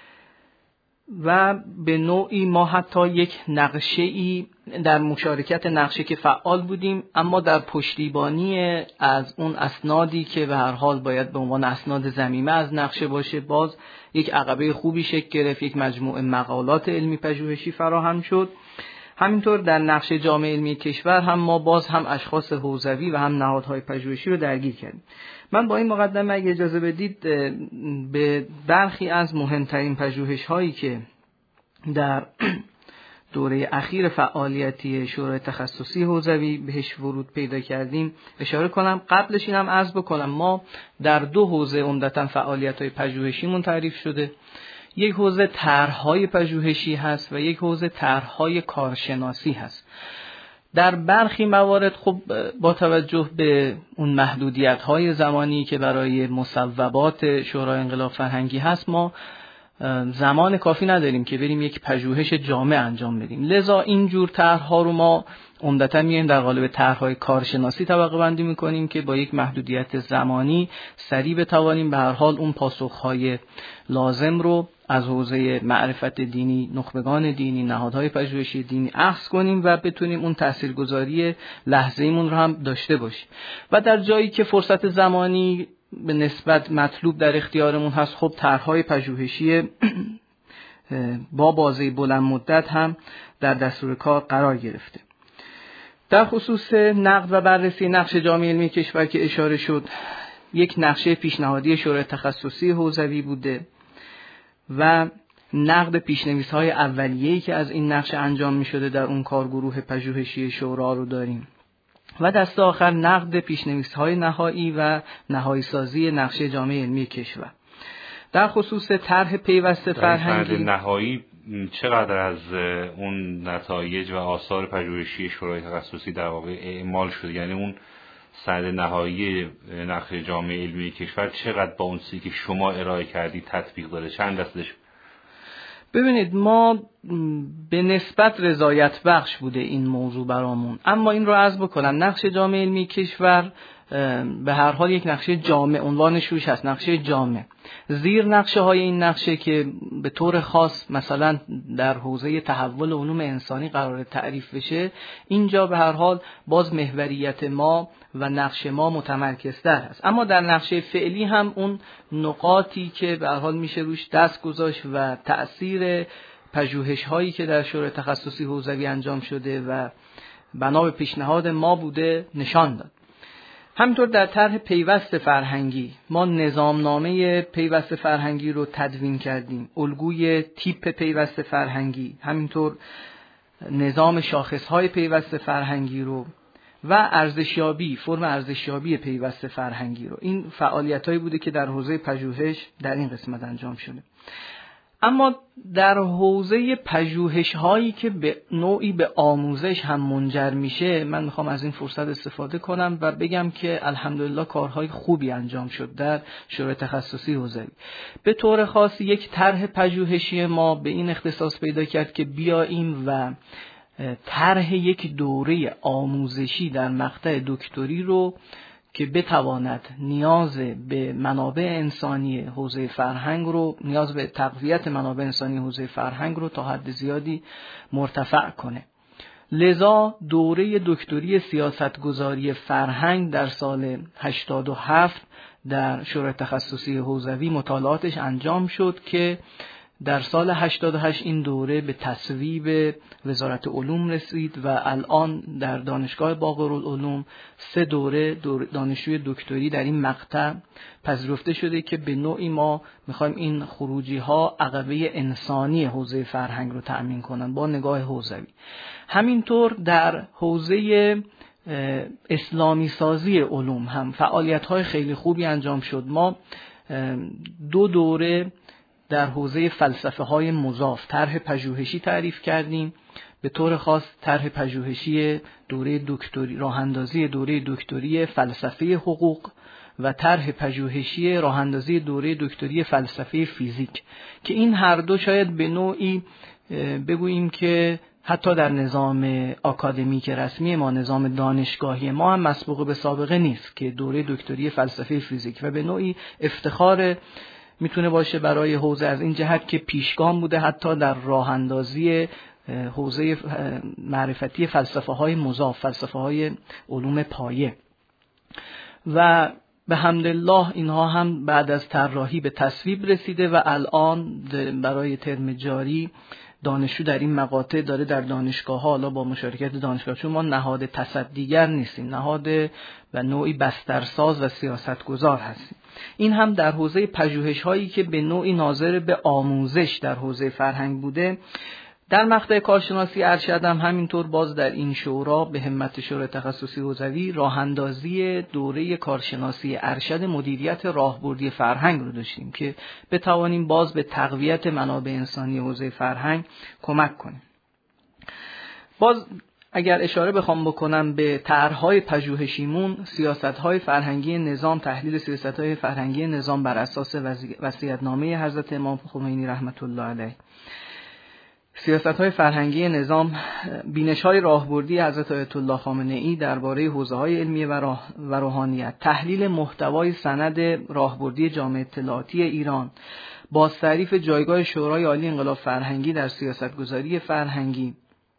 و به نوعی ما حتی یک نقشه‌ای در مشارکت نقشه که فعال بودیم، اما در پشتیبانی از اون اسنادی که به هر حال باید به عنوان اسناد ضمیمه از نقشه باشه باز یک عقبه خوبی شکل گرفت، یک مجموعه مقالات علمی پژوهشی فراهم شد. همینطور در نقشه جامعه علمی کشور هم ما باز هم اشخاص حوزوی و هم نهادهای پژوهشی رو درگیر کردیم. من با این مقدمه اگه اجازه بدید به برخی از مهمترین پژوهش هایی که در دوره اخیر فعالیتی شورای تخصصی حوزوی بهش ورود پیدا کردیم اشاره کنم. قبلش اینم عرض بکنم ما در 2 حوزه عمدتاً فعالیت‌های پژوهشیمون تعریف شده. یک حوزه طرح‌های پژوهشی هست و یک حوزه طرح‌های کارشناسی هست. در برخی موارد خب با توجه به اون محدودیت‌های زمانی که برای مصوبات شورای انقلاب فرهنگی هست ما زمان کافی نداریم که بریم یک پژوهش جامع انجام بدیم. لذا این جور طرح‌ها رو ما عمدتاً میایم در قالب طرح‌های کارشناسی طبقه بندی می‌کنیم که با یک محدودیت زمانی سریع بتوانیم به هر حال اون پاسخ‌های لازم رو از حوزه معرفت دینی، نخبگان دینی، نهادهای پژوهشی دینی اخذ کنیم و بتونیم اون تاثیرگذاری لحظه‌ایمون رو هم داشته باشیم. و در جایی که فرصت زمانی به نسبت مطلوب در اختیارمون هست خب طرح‌های پژوهشی با بازه بلند مدت هم در دستور کار قرار گرفته. در خصوص نقد و بررسی نقشه جامعه علمی کشور که اشاره شد، یک نقشه پیشنهادی شورای تخصصی حوزوی بوده و نقد پیشنویس‌های اولیه‌ای که از این نقشه انجام می‌شده در اون کارگروه پژوهشی شورا رو داریم و دست آخر نقد پیشنویس‌های نهایی و نهایی سازی نقشه جامعه علمی کشور. در خصوص طرح پیوست فرهنگی
نهایی چقدر از اون نتایج و آثار پژوهشی شورای تخصصی در واقع اعمال شده؟ یعنی اون سند نهایی نقشه جامعه علمی کشور چقدر با اون چیزی که شما ارائه کردی تطبیق داره؟ چند دستش؟
ببینید ما به نسبت رضایت بخش بوده این موضوع برامون، اما این رو عرض بکنم نقشه جامعه علمی کشور به هر حال یک نقشه جامع عنوانش روش هست، نقشه جامع. زیر نقشه های این نقشه که به طور خاص مثلا در حوزه تحول علوم انسانی قرار تعریف بشه، اینجا به هر حال باز محوریت ما و نقشه ما متمرکزتر هست. اما در نقشه فعلی هم اون نقاطی که به هر حال میشه روش دست گذاشت و تأثیر پژوهش هایی که در شورای تخصصی حوزوی انجام شده و بنا به پیشنهاد ما بوده نشان داد. همینطور در طرح پیوست فرهنگی ما نظامنامه پیوست فرهنگی رو تدوین کردیم، الگوی تیپ پیوست فرهنگی، همینطور نظام شاخصهای پیوست فرهنگی رو و ارزشیابی، فرم ارزشیابی پیوست فرهنگی رو. این فعالیتایی بوده که در حوزه پژوهش در این قسمت انجام شده. اما در حوزه پژوهش هایی که به نوعی به آموزش هم منجر میشه، من میخوام از این فرصت استفاده کنم و بگم که الحمدلله کارهای خوبی انجام شد در شورای تخصصی حوزوی. به طور خاص یک طرح پژوهشی ما به این اختصاص پیدا کرد که بیاییم و طرح یک دوره آموزشی در مقطع دکتری رو که بتواند نیاز به منابع انسانی حوزه فرهنگ رو، نیاز به تقویت منابع انسانی حوزه فرهنگ رو تا حد زیادی مرتفع کنه. لذا دوره دکتری سیاستگذاری فرهنگ در سال 87 در شورای تخصصی حوزوی مطالعاتش انجام شد که در سال 88 این دوره به تصویب وزارت علوم رسید و الان در دانشگاه باقرالعلوم 3 دوره دانشجوی دکتری در این مقطع پذیرفته شده که به نوعی ما میخوایم این خروجی ها عقبه انسانی حوزه فرهنگ رو تأمین کنن با نگاه حوزوی. همینطور در حوزه اسلامی سازی علوم هم فعالیت های خیلی خوبی انجام شد. ما 2 دوره در حوزه فلسفه های مضاف طرح پژوهشی تعریف کردیم، به طور خاص طرح پژوهشی دوره دکتری، راه اندازی دوره دکتری فلسفه حقوق و طرح پژوهشی راه اندازی دوره دکتری فلسفه فیزیک که این هر دو شاید به نوعی بگوییم که حتی در نظام آکادمیک رسمی ما، نظام دانشگاهی ما هم مسبوق به سابقه نیست که دوره دکتری فلسفه فیزیک و به نوعی افتخار میتونه باشه برای حوزه از این جهت که پیشگام بوده حتی در راه اندازی حوزه معرفتی فلسفه های مضاف، فلسفه های علوم پایه و به حمدالله اینها هم بعد از طراحی به تصویب رسیده و الان برای ترم جاری دانشجو در این مقاطع داره در دانشگاه ها، حالا با مشارکت دانشگاه، چون ما نهاد تصدیگر نیستیم، نهاد و نوعی بسترساز و سیاستگزار هستیم. این هم در حوزه پژوهش هایی که به نوعی ناظر به آموزش در حوزه فرهنگ بوده. در مقطع کارشناسی ارشد هم همینطور باز در این شورا به همت شورای تخصصی حوزوی راه اندازی دوره کارشناسی ارشد مدیریت راهبردی فرهنگ رو داشتیم که بتوانیم باز به تقویت منابع انسانی حوزه فرهنگ کمک کنیم. باز اگر اشاره بخوام بکنم به طرح‌های پژوهشیمون، سیاست‌های فرهنگی نظام، تحلیل سیاست‌های فرهنگی نظام بر اساس وصیت‌نامه حضرت امام خمینی رحمت الله علیه، سیاست‌های فرهنگی نظام، بینش‌های راهبردی حضرت آیت الله خامنه‌ای درباره حوزه‌های علمیه و روحانیت، تحلیل محتوای سند راهبردی جامعه اطلاعاتی ایران، بازتعریف جایگاه شورای عالی انقلاب فرهنگی در سیاست‌گذاری فرهنگی،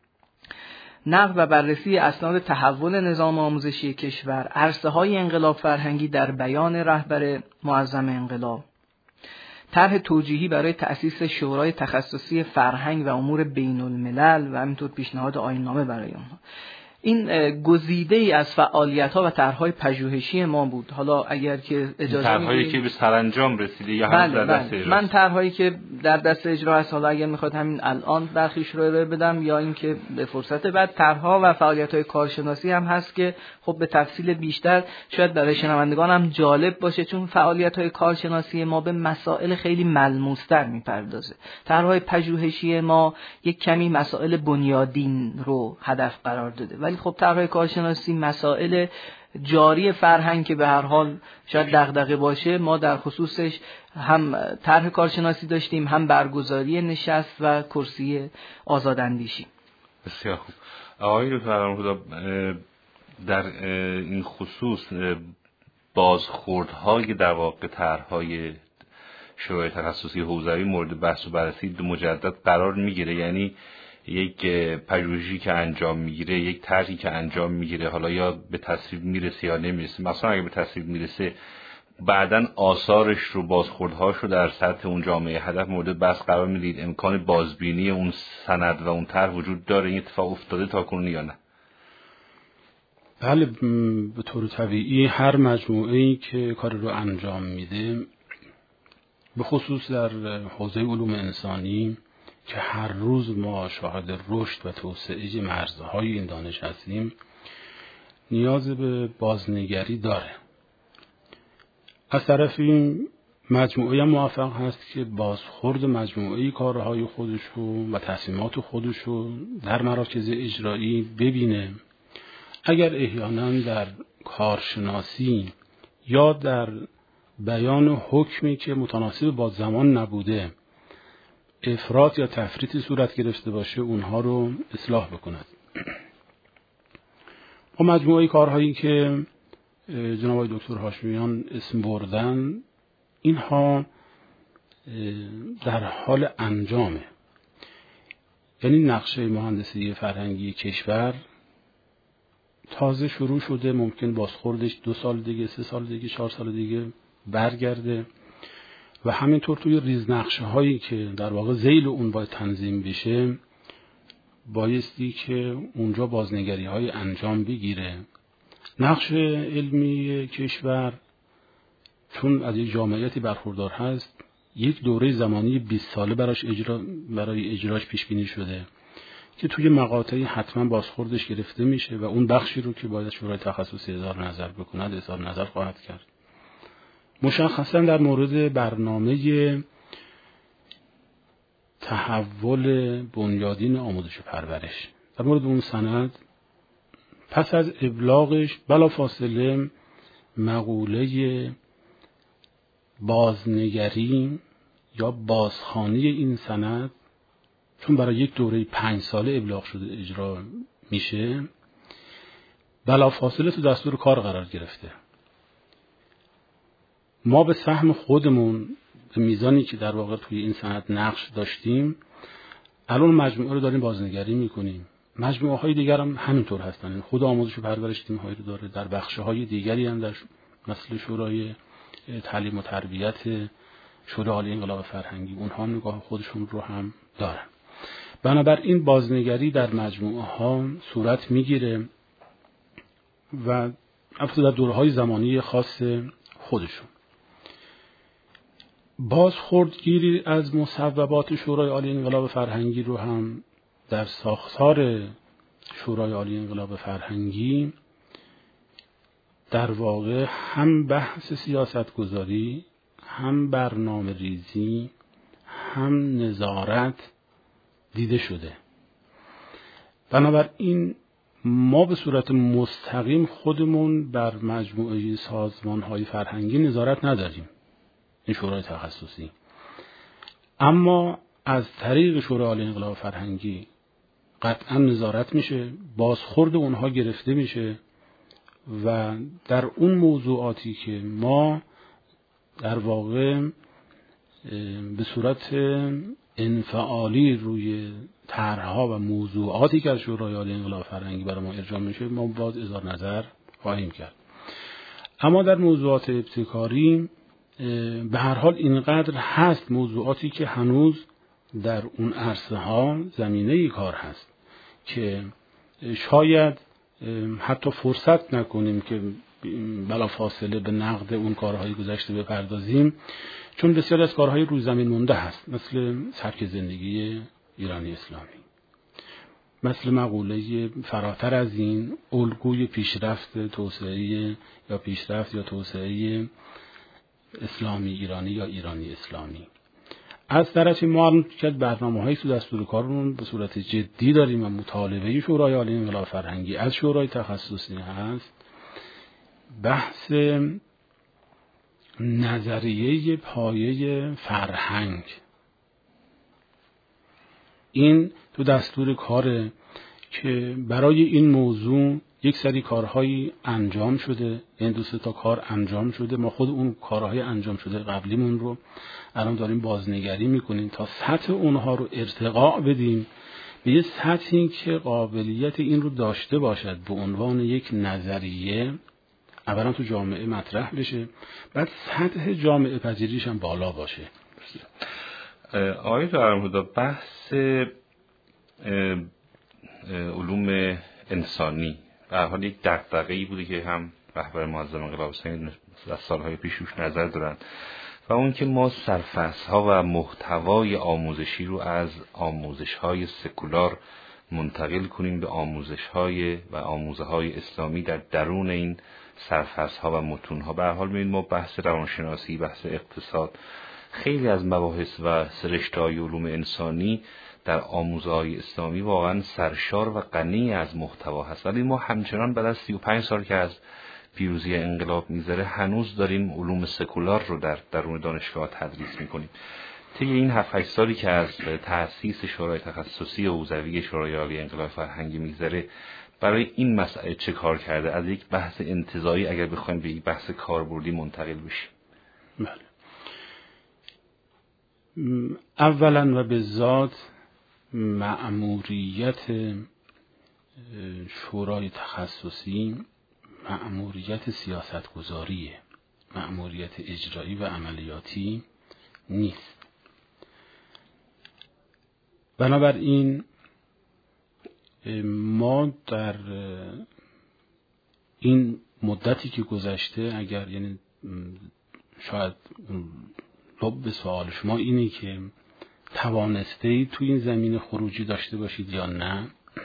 نقد و بررسی اسناد تحول نظام آموزشی کشور، عرصه‌های انقلاب فرهنگی در بیان رهبر معظم انقلاب، طرح توجیهی برای تأسیس شورای تخصصی فرهنگ و امور بین الملل و همینطور پیشنهاد آیین‌نامه برای آنها. این گزیده ای از فعالیت‌ها و طرح‌های پژوهشی ما بود. حالا اگر که اجازه
طرح‌هایی که به سرانجام رسیده یا هنوز در دست اجرا،
من طرح‌هایی که در دست اجرا هست، حالا اگر می‌خواد همین الان برخیش رو ارائه بدم یا اینکه به فرصت بعد، طرح‌ها و فعالیت‌های کارشناسی هم هست که خب به تفصیل بیشتر شاید برای شنوندگان هم جالب باشه، چون فعالیت‌های کارشناسی ما به مسائل خیلی ملموس‌تر می‌پردازه. طرح‌های پژوهشی ما یک کمی مسائل بنیادین رو هدف قرار داده، ولی خب طرح‌های کارشناسی مسائل جاری فرهنگ که به هر حال شاید دغدغه باشه، ما در خصوصش هم طرح کارشناسی داشتیم، هم برگزاری نشست و کرسی آزاداندیشی.
بسیار خوب. آقای دکتر در این خصوص بازخوردهای در واقع طرح‌های شورای تخصصی حوزوی مورد بحث و بررسی مجدد قرار میگیره، یعنی یک پژوهشی که انجام میگیره، یک طرحی که انجام میگیره، حالا یا به تصویب میرسه یا نمیرسه، مثلا اگه به تصویب میرسه بعدن آثارش رو، بازخوردهاش رو در سطح اون جامعه هدف مورد بحث قرار میدید، امکان بازبینی اون سند و اون طرح وجود داره؟ این اتفاق افتاده تا کنون یا نه؟
بله، به طور طبیعی هر مجموعه‌ای که کار رو انجام میده، به خصوص در حوزه علوم انسانی که هر روز ما شاهد رشد و توسعه مرزهای این دانش هستیم، نیاز به بازنگری داره. از طرفی مجموعه موفق هست که بازخورد مجموعه کارهای خودشو و تصمیمات خودشو در مراکز اجرایی ببینه. اگر احیانا در کارشناسی یا در بیان حکمی که متناسب با زمان نبوده افراط یا تفریطی صورت گرفته باشه، اونها رو اصلاح بکند. با مجموعه کارهایی که جناب آقای دکتر هاشمیان اسم بردن، اینها در حال انجامه. یعنی نقشه مهندسی فرهنگی کشور تازه شروع شده، ممکن بازخوردش 2 سال دیگه، 3 سال دیگه، 4 سال دیگه برگرده و همینطور توی ریزنقشه هایی که در واقع ذیل اون باید تنظیم بشه، بایستی که اونجا بازنگری های انجام بگیره. نقش علمی کشور چون از یک جامعیتی برخوردار هست، یک دوره زمانی 20 ساله برای اجراش پیش بینی شده که توی مقاطعی حتما بازخوردش گرفته میشه و اون بخشی رو که باید شورای تخصصی اظهار نظر بکند اظهار نظر خواهد کرد. مشخصا در مورد برنامه تحول بنیادین آموزش و پرورش، در مورد اون سند پس از ابلاغش بلافاصله مقوله بازنگری یا بازخوانی این سند، چون برای یک دوره 5 ساله ابلاغ شده اجرا میشه، بلافاصله تو دستور کار قرار گرفته. ما به سهم خودمون به میزانی که در واقع توی این سند نقش داشتیم، الان مجموعه رو داریم بازنگری میکنیم. مجموعه های دیگر هم همینطور هستن. خود آموزش و پرورش تیم هایی رو داره، در بخش های دیگری هم در مثل شورای تعلیم و تربیت، شورای عالی انقلاب فرهنگی، اونها نگاه خودشون رو هم دارن. بنابراین بازنگری در مجموعه ها صورت میگیره و البته در دوره‌های زمانی خاص خودشون. بازخوردگیری از مصوبات شورای عالی انقلاب فرهنگی رو هم در ساختار شورای عالی انقلاب فرهنگی در واقع هم بحث سیاست گذاری، هم برنامه ریزی، هم نظارت دیده شده. بنابراین ما به صورت مستقیم خودمون بر مجموعه سازمان‌های فرهنگی نظارت نداریم، این شورای تخصصی، اما از طریق شورای عالی انقلاب فرهنگی قطعا نظارت میشه، بازخورد اونها گرفته میشه و در اون موضوعاتی که ما در واقع به صورت انفعالی روی طرح‌ها و موضوعاتی که از شورای عالی انقلاب فرهنگی برای ما ارجاع میشه، ما باید اظهار نظر خواهیم کرد. اما در موضوعات ابتکاری به هر حال اینقدر هست موضوعاتی که هنوز در اون عرصه ها زمینه کار هست که شاید حتی فرصت نکنیم که بلافاصله به نقد اون کارهای گذشته بپردازیم، چون بسیار از کارهای روی زمین مونده هست، مثل سبک زندگی ایرانی اسلامی، مثل مقوله فراتر از این، الگوی پیشرفت توسعه یا پیشرفت یا توسعه اسلامی ایرانی یا ایرانی اسلامی. از طرفی ما که برنامه‌های تو دستور کارمون به صورت جدی داریم و مطالبه شورای عالی انقلاب فرهنگی از شورای تخصصی هست، بحث نظریه پایه فرهنگ، این تو دستور کاره که برای این موضوع یک سری کارهایی انجام شده، این 2-3 تا کار انجام شده. ما خود اون کارهای انجام شده قبلیمون رو الان داریم بازنگری میکنیم تا سطح اونها رو ارتقا بدیم به یه سطحی که قابلیت این رو داشته باشد به عنوان یک نظریه اولا تو جامعه مطرح بشه، بعد سطح جامعه پذیریش هم بالا باشه.
آقای فرمودا، بحث علوم انسانی به هر حال یک دغدغه‌ای بوده که هم رهبر معظم انقلاب اسلامی از سالهای پیش روش نظر دارن و اون که ما سرفصل‌ها و محتوای آموزشی رو از آموزش‌های سکولار منتقل کنیم به آموزش‌های و آموزه‌های اسلامی در درون این سرفصل‌ها و متون‌ها. به هر حال می‌بینید ما بحث روانشناسی، بحث اقتصاد، خیلی از مباحث و رشته‌های علوم انسانی در آموزه‌های اسلامی واقعا سرشار و غنی از محتوا هست، ولی ما همچنان بعد از 35 سال که از پیروزی انقلاب می‌گذره هنوز داریم علوم سکولار رو در درون دانشگاه تدریس می‌کنیم. طی این 7-8 سالی که از تأسیس شورای تخصصی حوزوی شورای عالی انقلاب فرهنگی می‌گذره، برای این مسئله چه کار کرده؟ از یک بحث انتزاعی اگر بخوایم به یک بحث کاربردی منتقل بشیم.
بله. اولا و به ذات مأموریت شورای تخصصی مأموریت سیاستگذاریه، مأموریت اجرایی و عملیاتی نیست. بنابراین ما در این مدتی که گذشته، اگر یعنی شاید لب سوال شما اینه که توانسته ای تو این زمین خروجی داشته باشید یا نه،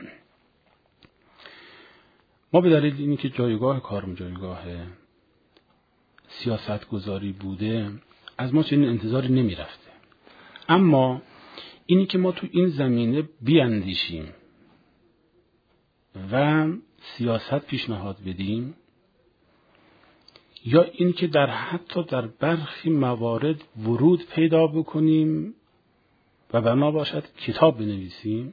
ما به دلیل اینی که جایگاه کارم جایگاه سیاست گذاری بوده از ما چنین انتظاری نمی رفته. اما اینی که ما تو این زمینه بیاندیشیم و سیاست پیشنهاد بدیم، یا این که حتی در برخی موارد ورود پیدا بکنیم و بنا باشد کتاب بنویسیم،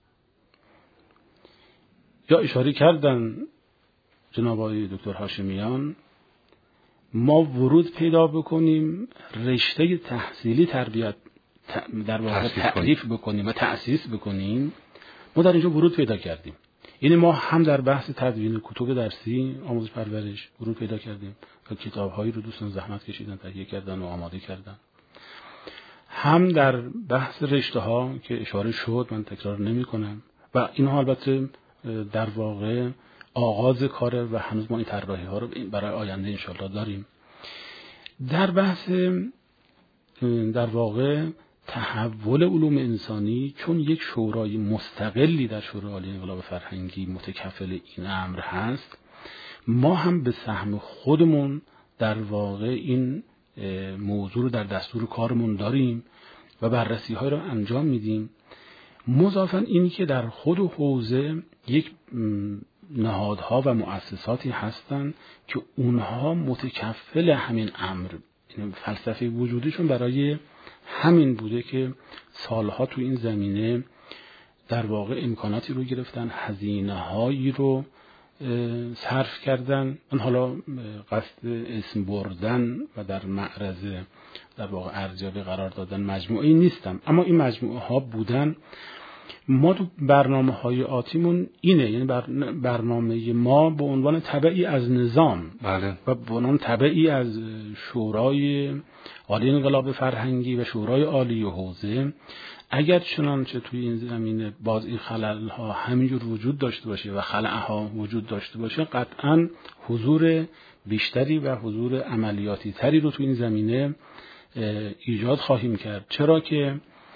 یا اشاره کردن جناب آقای دکتر هاشمیان ما ورود پیدا بکنیم رشته تحصیلی تربیت در واقع تعریف بکنیم و تأسیس بکنیم، ما در اینجا ورود پیدا کردیم. یعنی ما هم در بحث تدوین کتب درسی آموزش پرورش ورود پیدا کردیم و کتاب‌هایی رو دوستان زحمت کشیدن تهیه کردن و آماده کردن، هم در بحث رشته‌ها که اشاره شد، من تکرار نمی‌کنم و اینها البته در واقع آغاز کاره و هنوز ما این طراحی‌ها رو برای آینده انشالله داریم. در بحث در واقع تحول علوم انسانی، چون یک شورای مستقلی در شورای عالی انقلاب فرهنگی متکفل این امر هست، ما هم به سهم خودمون در واقع این موضوع رو در دستور کارمون داریم و بررسی‌های رو انجام میدیم. مضافاً اینی که در خود حوزه یک نهادها و مؤسساتی هستن که اونها متکفل همین امر، یعنی فلسفه وجودیشون برای همین بوده که سالها تو این زمینه در واقع امکاناتی رو گرفتن، هزینه‌هایی رو صرف کردن. من حالا قصد اسم بردن و در معرض در واقع ارزیابی قرار دادن مجموعه‌ای نیستم، اما این مجموعه ها بودن. ما تو برنامه‌های آتیمون اینه، یعنی برنامه ما به عنوان تبعی از نظام
بله.
و به عنوان تبعی از شورای عالی انقلاب فرهنگی و شورای عالی حوزه، اگر چنانچه توی این زمینه باز این خلل‌ها همینجور وجود داشته باشه و خلأها وجود داشته باشه، قطعاً حضور بیشتری و حضور عملیاتی تری رو توی این زمینه ایجاد خواهیم کرد، چرا که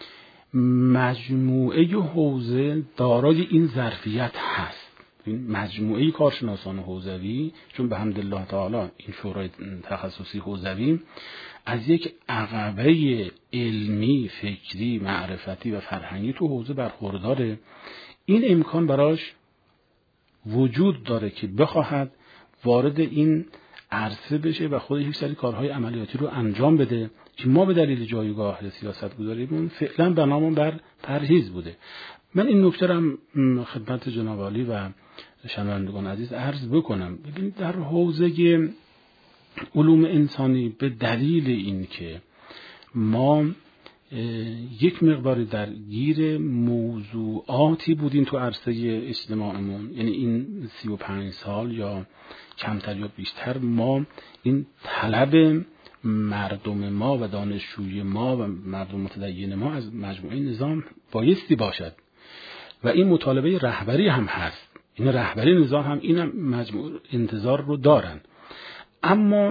مجموعه حوزه دارای این ظرفیت هست. این مجموعه کارشناسان حوزوی، چون به حمدالله تعالی این شورای تخصصی حوزوی از یک عقبه علمی، فکری، معرفتی و فرهنگی تو حوزه برخورداره، این امکان براش وجود داره که بخواهد وارد این عرصه بشه و خودش یک سری کارهای عملیاتی رو انجام بده که ما به دلیل جایگاه سیاستگذاریمون فعلا بنامون بر پرهیز بوده. من این نکته رو خدمت جناب عالی و شنوندگان عزیز عرض بکنم. ببینید در حوزه علوم انسانی به دلیل این که ما یک مقداری درگیر موضوعاتی بودیم تو عرصه اجتماعمون، یعنی این 35 سال یا کمتر یا بیشتر، ما این طلب مردم ما و دانشجوی ما و مردم متدین ما از مجموعه نظام بایستی باشد و این مطالبه رهبری هم هست. این رهبری نظام هم این مجموع انتظار رو دارن. اما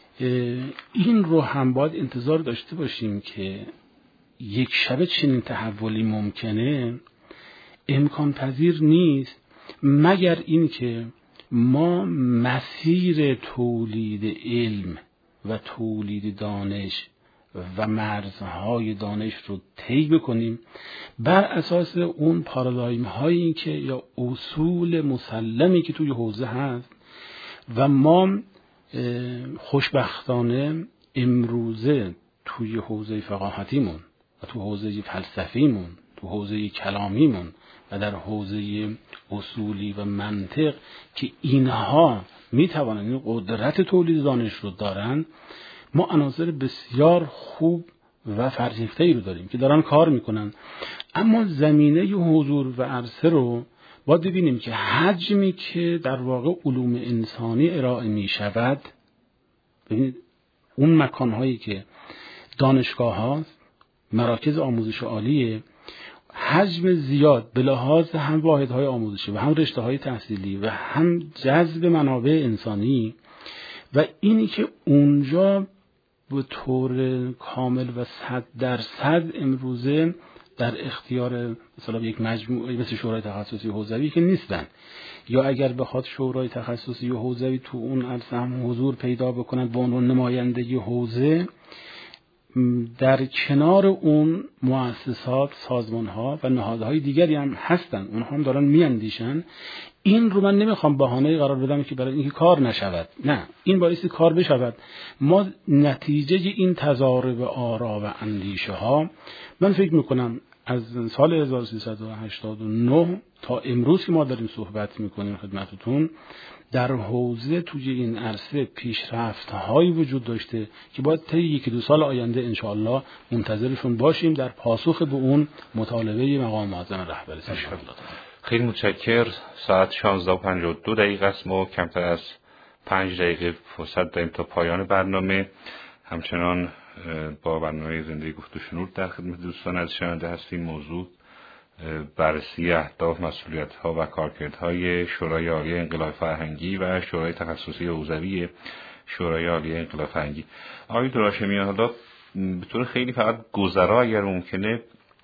این رو هم باید انتظار داشته باشیم که یک شبه چنین تحولی ممکنه، امکان پذیر نیست، مگر این که ما مسیر تولید علم و تولید دانش و مرزهای دانش رو طی بکنیم بر اساس اون پارادایم هایی که یا اصول مسلمی که توی حوزه هست. و ما خوشبختانه امروزه توی حوزه فقاهتیمون و توی حوزه فلسفیمون، توی حوزه کلامیمون و در حوزه اصولی و منطق که اینها میتوانند این قدرت تولید دانش رو دارن، ما عناصر بسیار خوب و فرهیخته‌ای رو داریم که دارن کار میکنن. اما زمینه حضور و عرصه رو باید ببینیم که حجمی که در واقع علوم انسانی ارائه می شود، ببینید اون مکانهایی که دانشگاه هاست، مراکز آموزش عالیه، حجم زیاد به لحاظ هم واحدهای آموزشی و هم رشته‌های تحصیلی و هم جذب منابع انسانی، و اینی که اونجا به طور کامل و 100% امروزه در اختیار مثلا یک مجموعه مثل شورای تخصصی حوزوی که نیستن، یا اگر بخواد شورای تخصصی حوزوی تو اون عرصه هم حضور پیدا بکنن به عنوان نمایندگی حوزه، در کنار اون مؤسسات، سازمان‌ها و نهادهای دیگری هم هستن، اونها هم دارن میاندیشن. این رو من نمیخوام بهانه قرار بدم که برای اینکه کار نشود، نه، این باعث کار بشود. ما نتیجه این تضارب آرا و اندیشه ها، من فکر میکنم از سال 1389 تا امروز که ما داریم صحبت میکنیم خدمتتون، در حوزه توی این عرصه پیشرفت‌هایی وجود داشته که باید طی 1-2 سال آینده انشاءالله منتظرشون باشیم در پاسخ به اون مطالبه مقام معظم رهبری.
خیلی متشکر. ساعت 16:52 است. ما کمتر از 5 دقیقه فرصت داریم تا پایان برنامه. همچنان با برنامه زنده گفت و شنود در خدمت دوستان از شنونده هستیم. موضوع بررسی اهداف، مسئولیت‌ها و کارکردهای شورای عالی انقلاب فرهنگی و شورای تخصصی حوزوی شورای عالی انقلاب فرهنگی. آقای دراشمیان، حالا به طور خیلی فقط گذرا اگر ممکنه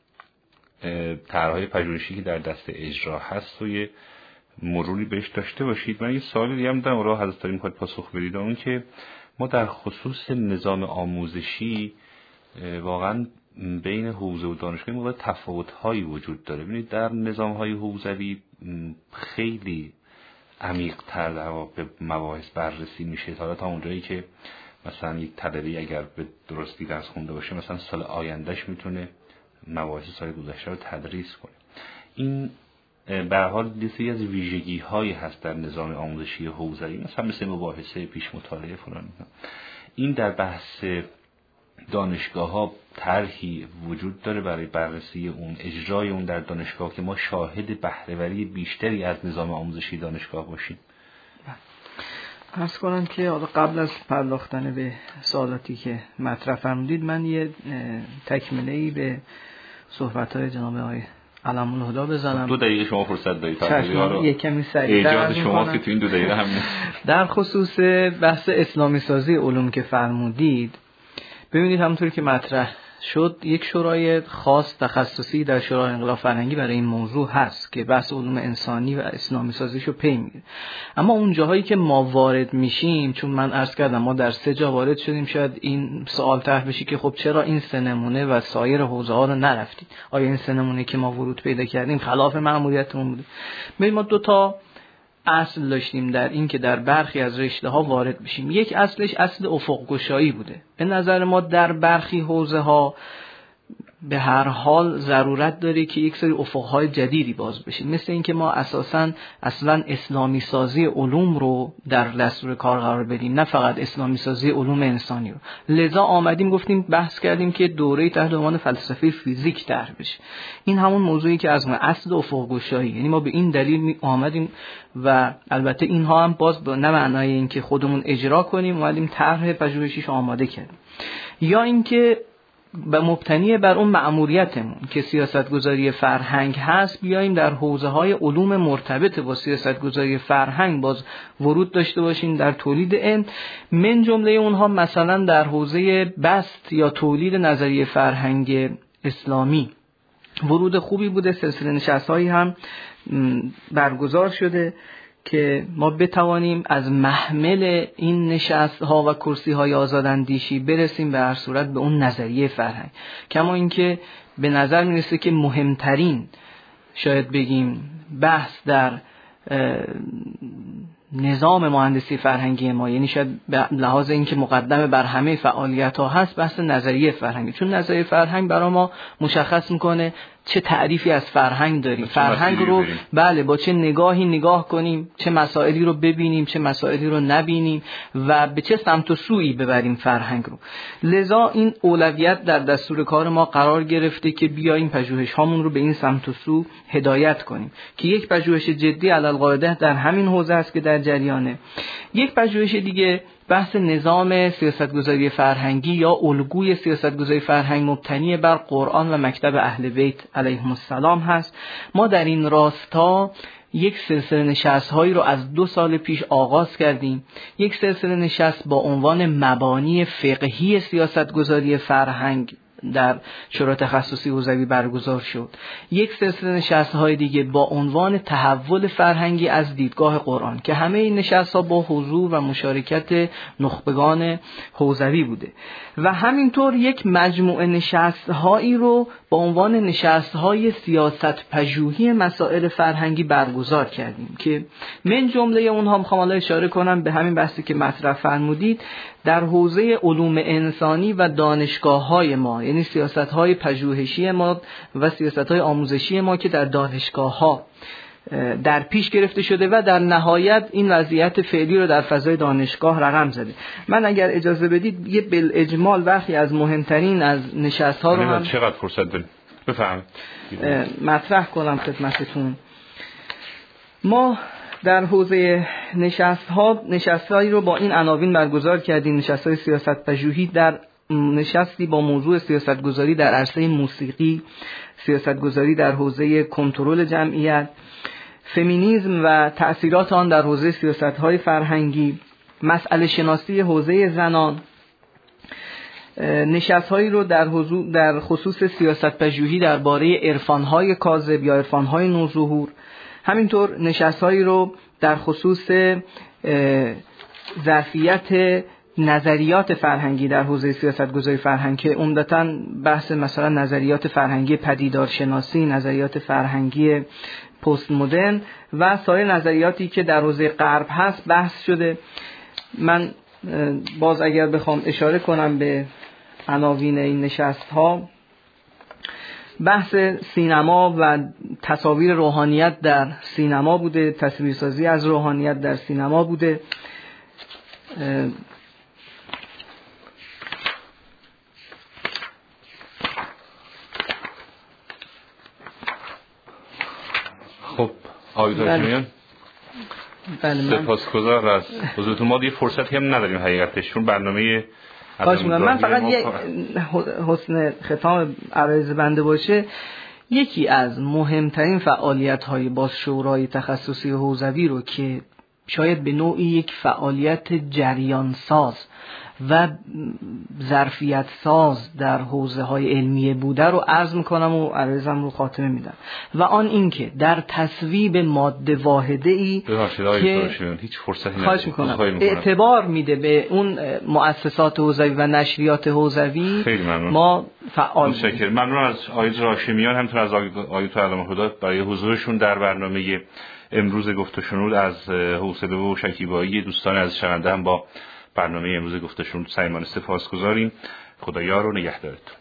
طرح‌های پژوهشی که در دست اجرا هست و یه مروری بهش داشته باشید. من یه سوالی دیگه هم دارم، اونها حضرت عالی می‌خواد پاسخ بدید. اون که ما در خصوص نظام آموزشی واقعا بین حوزه و دانشگاه موقع تفاوت‌هایی وجود داره. ببینید در نظام‌های حوزوی خیلی عمیق‌تر در واقع مباحث بررسی میشه، تا اونجایی که مثلا یک طالبی اگر به درستی درس خونده باشه مثلا سال آیندهش میتونه مباحث سال گذشته رو تدریس کنه. این به هر حال یکی از ویژگی‌هایی هست در نظام آموزشی حوزوی، مثل مباحثه پیش مطالعه فلان. این در بحث دانشگاه‌ها طرحی وجود داره برای بررسی اون، اجرای اون در دانشگاه که ما شاهد بهره‌وری بیشتری از نظام آموزشی دانشگاه باشیم.
عرض کنم که حالا قبل از پرداختن به سوالاتی که مطرح فرمودید، من یه تکمله‌ای به صحبت‌های جناب آقای علم الهدی بزنم.
2 دقیقه شما فرصت دارید.
یه کمی سریع‌تر
ایجاد شماست که تو این 2 دقیقه هم
در خصوص بحث اسلامی سازی علوم که فرمودید، ببینید همونطوری که مطرح شد یک شورای خاص تخصصی در شورای انقلاب فرهنگی برای این موضوع هست که بحث علوم انسانی و اسلامی سازیشو پی میگیره. اما اون جاهایی که ما وارد میشیم، چون من عرض کردم ما در 3 جا وارد شدیم، شاید این سوال طرح بشه که خب چرا این 3 نمونه و سایر حوزه ها رو نرفتید؟ آیا این 3 نمونه که ما ورود پیدا کردیم خلاف مأموریتمون بوده؟ ببین ما 2 تا اصل داشتیم در این که در برخی از رشته ها وارد بشیم. یک اصلش اصل افق گشایی بوده. به نظر ما در برخی حوزه ها به هر حال ضرورت داره که یک سری افقهای جدیدی باز بشه، مثل اینکه ما اصلا اسلامی سازی علوم رو در دستور کار قرار بدیم، نه فقط اسلامی سازی علوم انسانی رو. لذا آمدیم گفتیم بحث کردیم که دوره تحت عنوان فلسفه فیزیک طرح بشه. این همون موضوعی که از اصل افق گشایی، یعنی ما به این دلیل آمدیم و البته اینها هم باز به نه معنای اینکه خودمون اجرا کنیم، اومدیم طرح پژوهشیش آماده کردیم. یا اینکه مبتنی بر اون مأموریتمون که سیاستگذاری فرهنگ هست، بیاییم در حوزه‌های علوم مرتبط با سیاستگذاری فرهنگ باز ورود داشته باشیم در تولید علم. من جمله اونها مثلا در حوزه بسط یا تولید نظریه فرهنگ اسلامی ورود خوبی بوده. سلسله نشست‌هایی هم برگزار شده که ما بتوانیم از محمل این نشست‌ها و کرسی‌های آزاداندیشی برسیم به هر صورت به اون نظریه فرهنگ. کما اینکه به نظر میرسه که مهمترین شاید بگیم بحث در نظام مهندسی فرهنگی ما، یعنی شاید به لحاظ اینکه مقدمه بر همه فعالیت‌ها هست، بحث نظریه فرهنگی، چون نظریه فرهنگ برای ما مشخص میکنه چه تعریفی از فرهنگ داریم، فرهنگ رو بله با چه نگاهی نگاه کنیم، چه مسائلی رو ببینیم، چه مسائلی رو نبینیم و به چه سمت و سویی ببریم فرهنگ رو. لذا این اولویت در دستور کار ما قرار گرفته که بیاییم پژوهش هامون رو به این سمت و سو هدایت کنیم که یک پژوهش جدی علی القاعده در همین حوزه است که در جریانه. یک پژوهش دیگه بحث نظام سیاستگذاری فرهنگی یا الگوی سیاستگذاری فرهنگ مبتنی بر قرآن و مکتب اهل بیت علیهم السلام هست. ما در این راستا یک سلسله نشست‌هایی رو از 2 سال پیش آغاز کردیم. یک سلسله نشست با عنوان مبانی فقهی سیاستگذاری فرهنگ در شورای تخصصی حوزوی برگزار شد. یک سلسله نشست‌های دیگه با عنوان تحول فرهنگی از دیدگاه قرآن که همه این نشست‌ها با حضور و مشارکت نخبگان حوزوی بوده و همینطور یک مجموعه نشست‌هایی رو با عنوان نشست‌های سیاست پژوهی مسائل فرهنگی برگزار کردیم که من جمله اونها میخوام حالا اشاره کنم به همین بحثی که مطرح فرمودید در حوزه علوم انسانی و دانشگاه‌های ما، یعنی سیاست‌های پژوهشی ما و سیاست‌های آموزشی ما که در دانشگاه‌ها در پیش گرفته شده و در نهایت این وضعیت فعلی رو در فضای دانشگاه رقم زده. من اگر اجازه بدید یه بالاجمال وقتی از مهمترین از نشست‌ها رو هم
چقدر فرصت داریم بفهمید
مطرح کنم خدمتتون. ما در حوزه نشست‌هایی رو با این عناوین برگزار کردیم: نشست‌های سیاست پژوهی، در نشستی با موضوع سیاستگذاری در عرصه موسیقی، سیاستگذاری در حوزه کنترل جمعیت، فمینیسم و تأثیرات آن در حوزه سیاست‌های فرهنگی، مسئله شناسی حوزه زنان، نشست‌هایی رو در خصوص سیاست پژوهی درباره عرفان‌های کاذب یا عرفان‌های نوظهور، همینطور نشست‌هایی رو در خصوص ظرفیت نظریات فرهنگی در حوزه سیاستگذاری فرهنگ که عمدتاً بحث مثلا نظریات فرهنگی پدیدارشناسی، نظریات فرهنگی پست مدرن و سایر نظریاتی که در حوزه غرب هست بحث شده. من باز اگر بخوام اشاره کنم به عناوین این نشست‌ها، بحث سینما و تصاویر روحانیت در سینما بوده، تصویرسازی از روحانیت در سینما بوده.
خب آقای هاشمیان سپاسگزار از حضورتون. ما دیگه فرصتی هم نداریم حقیقتش، چون برنامه
من فقط یک حسن ختام عرض بنده باشه، یکی از مهمترین فعالیت‌های باز شورای تخصصی حوزوی رو که شاید به نوعی یک فعالیت جریان ساز و ظرفیت ساز در حوزه‌های علمیه بوده رو عرض میکنم و عرضم رو خاتمه میدم، و آن این که در تصویب ماده واحده‌ای که
هیچ فرصتی نداره
اعتبار میده به اون مؤسسات حوزوی و نشریات حوزوی، ما فعال
متشکرم. ممنون از آقای هاشمیان، همینطور از آقای علامه خدا برای حضورشون در برنامه امروز گفت و شنود. از حوصله و شکیبایی دوستان از شنونده هم با برنامه امروز گفت و شنود سپاسگزاریم. خدا یار و نگهدارتون.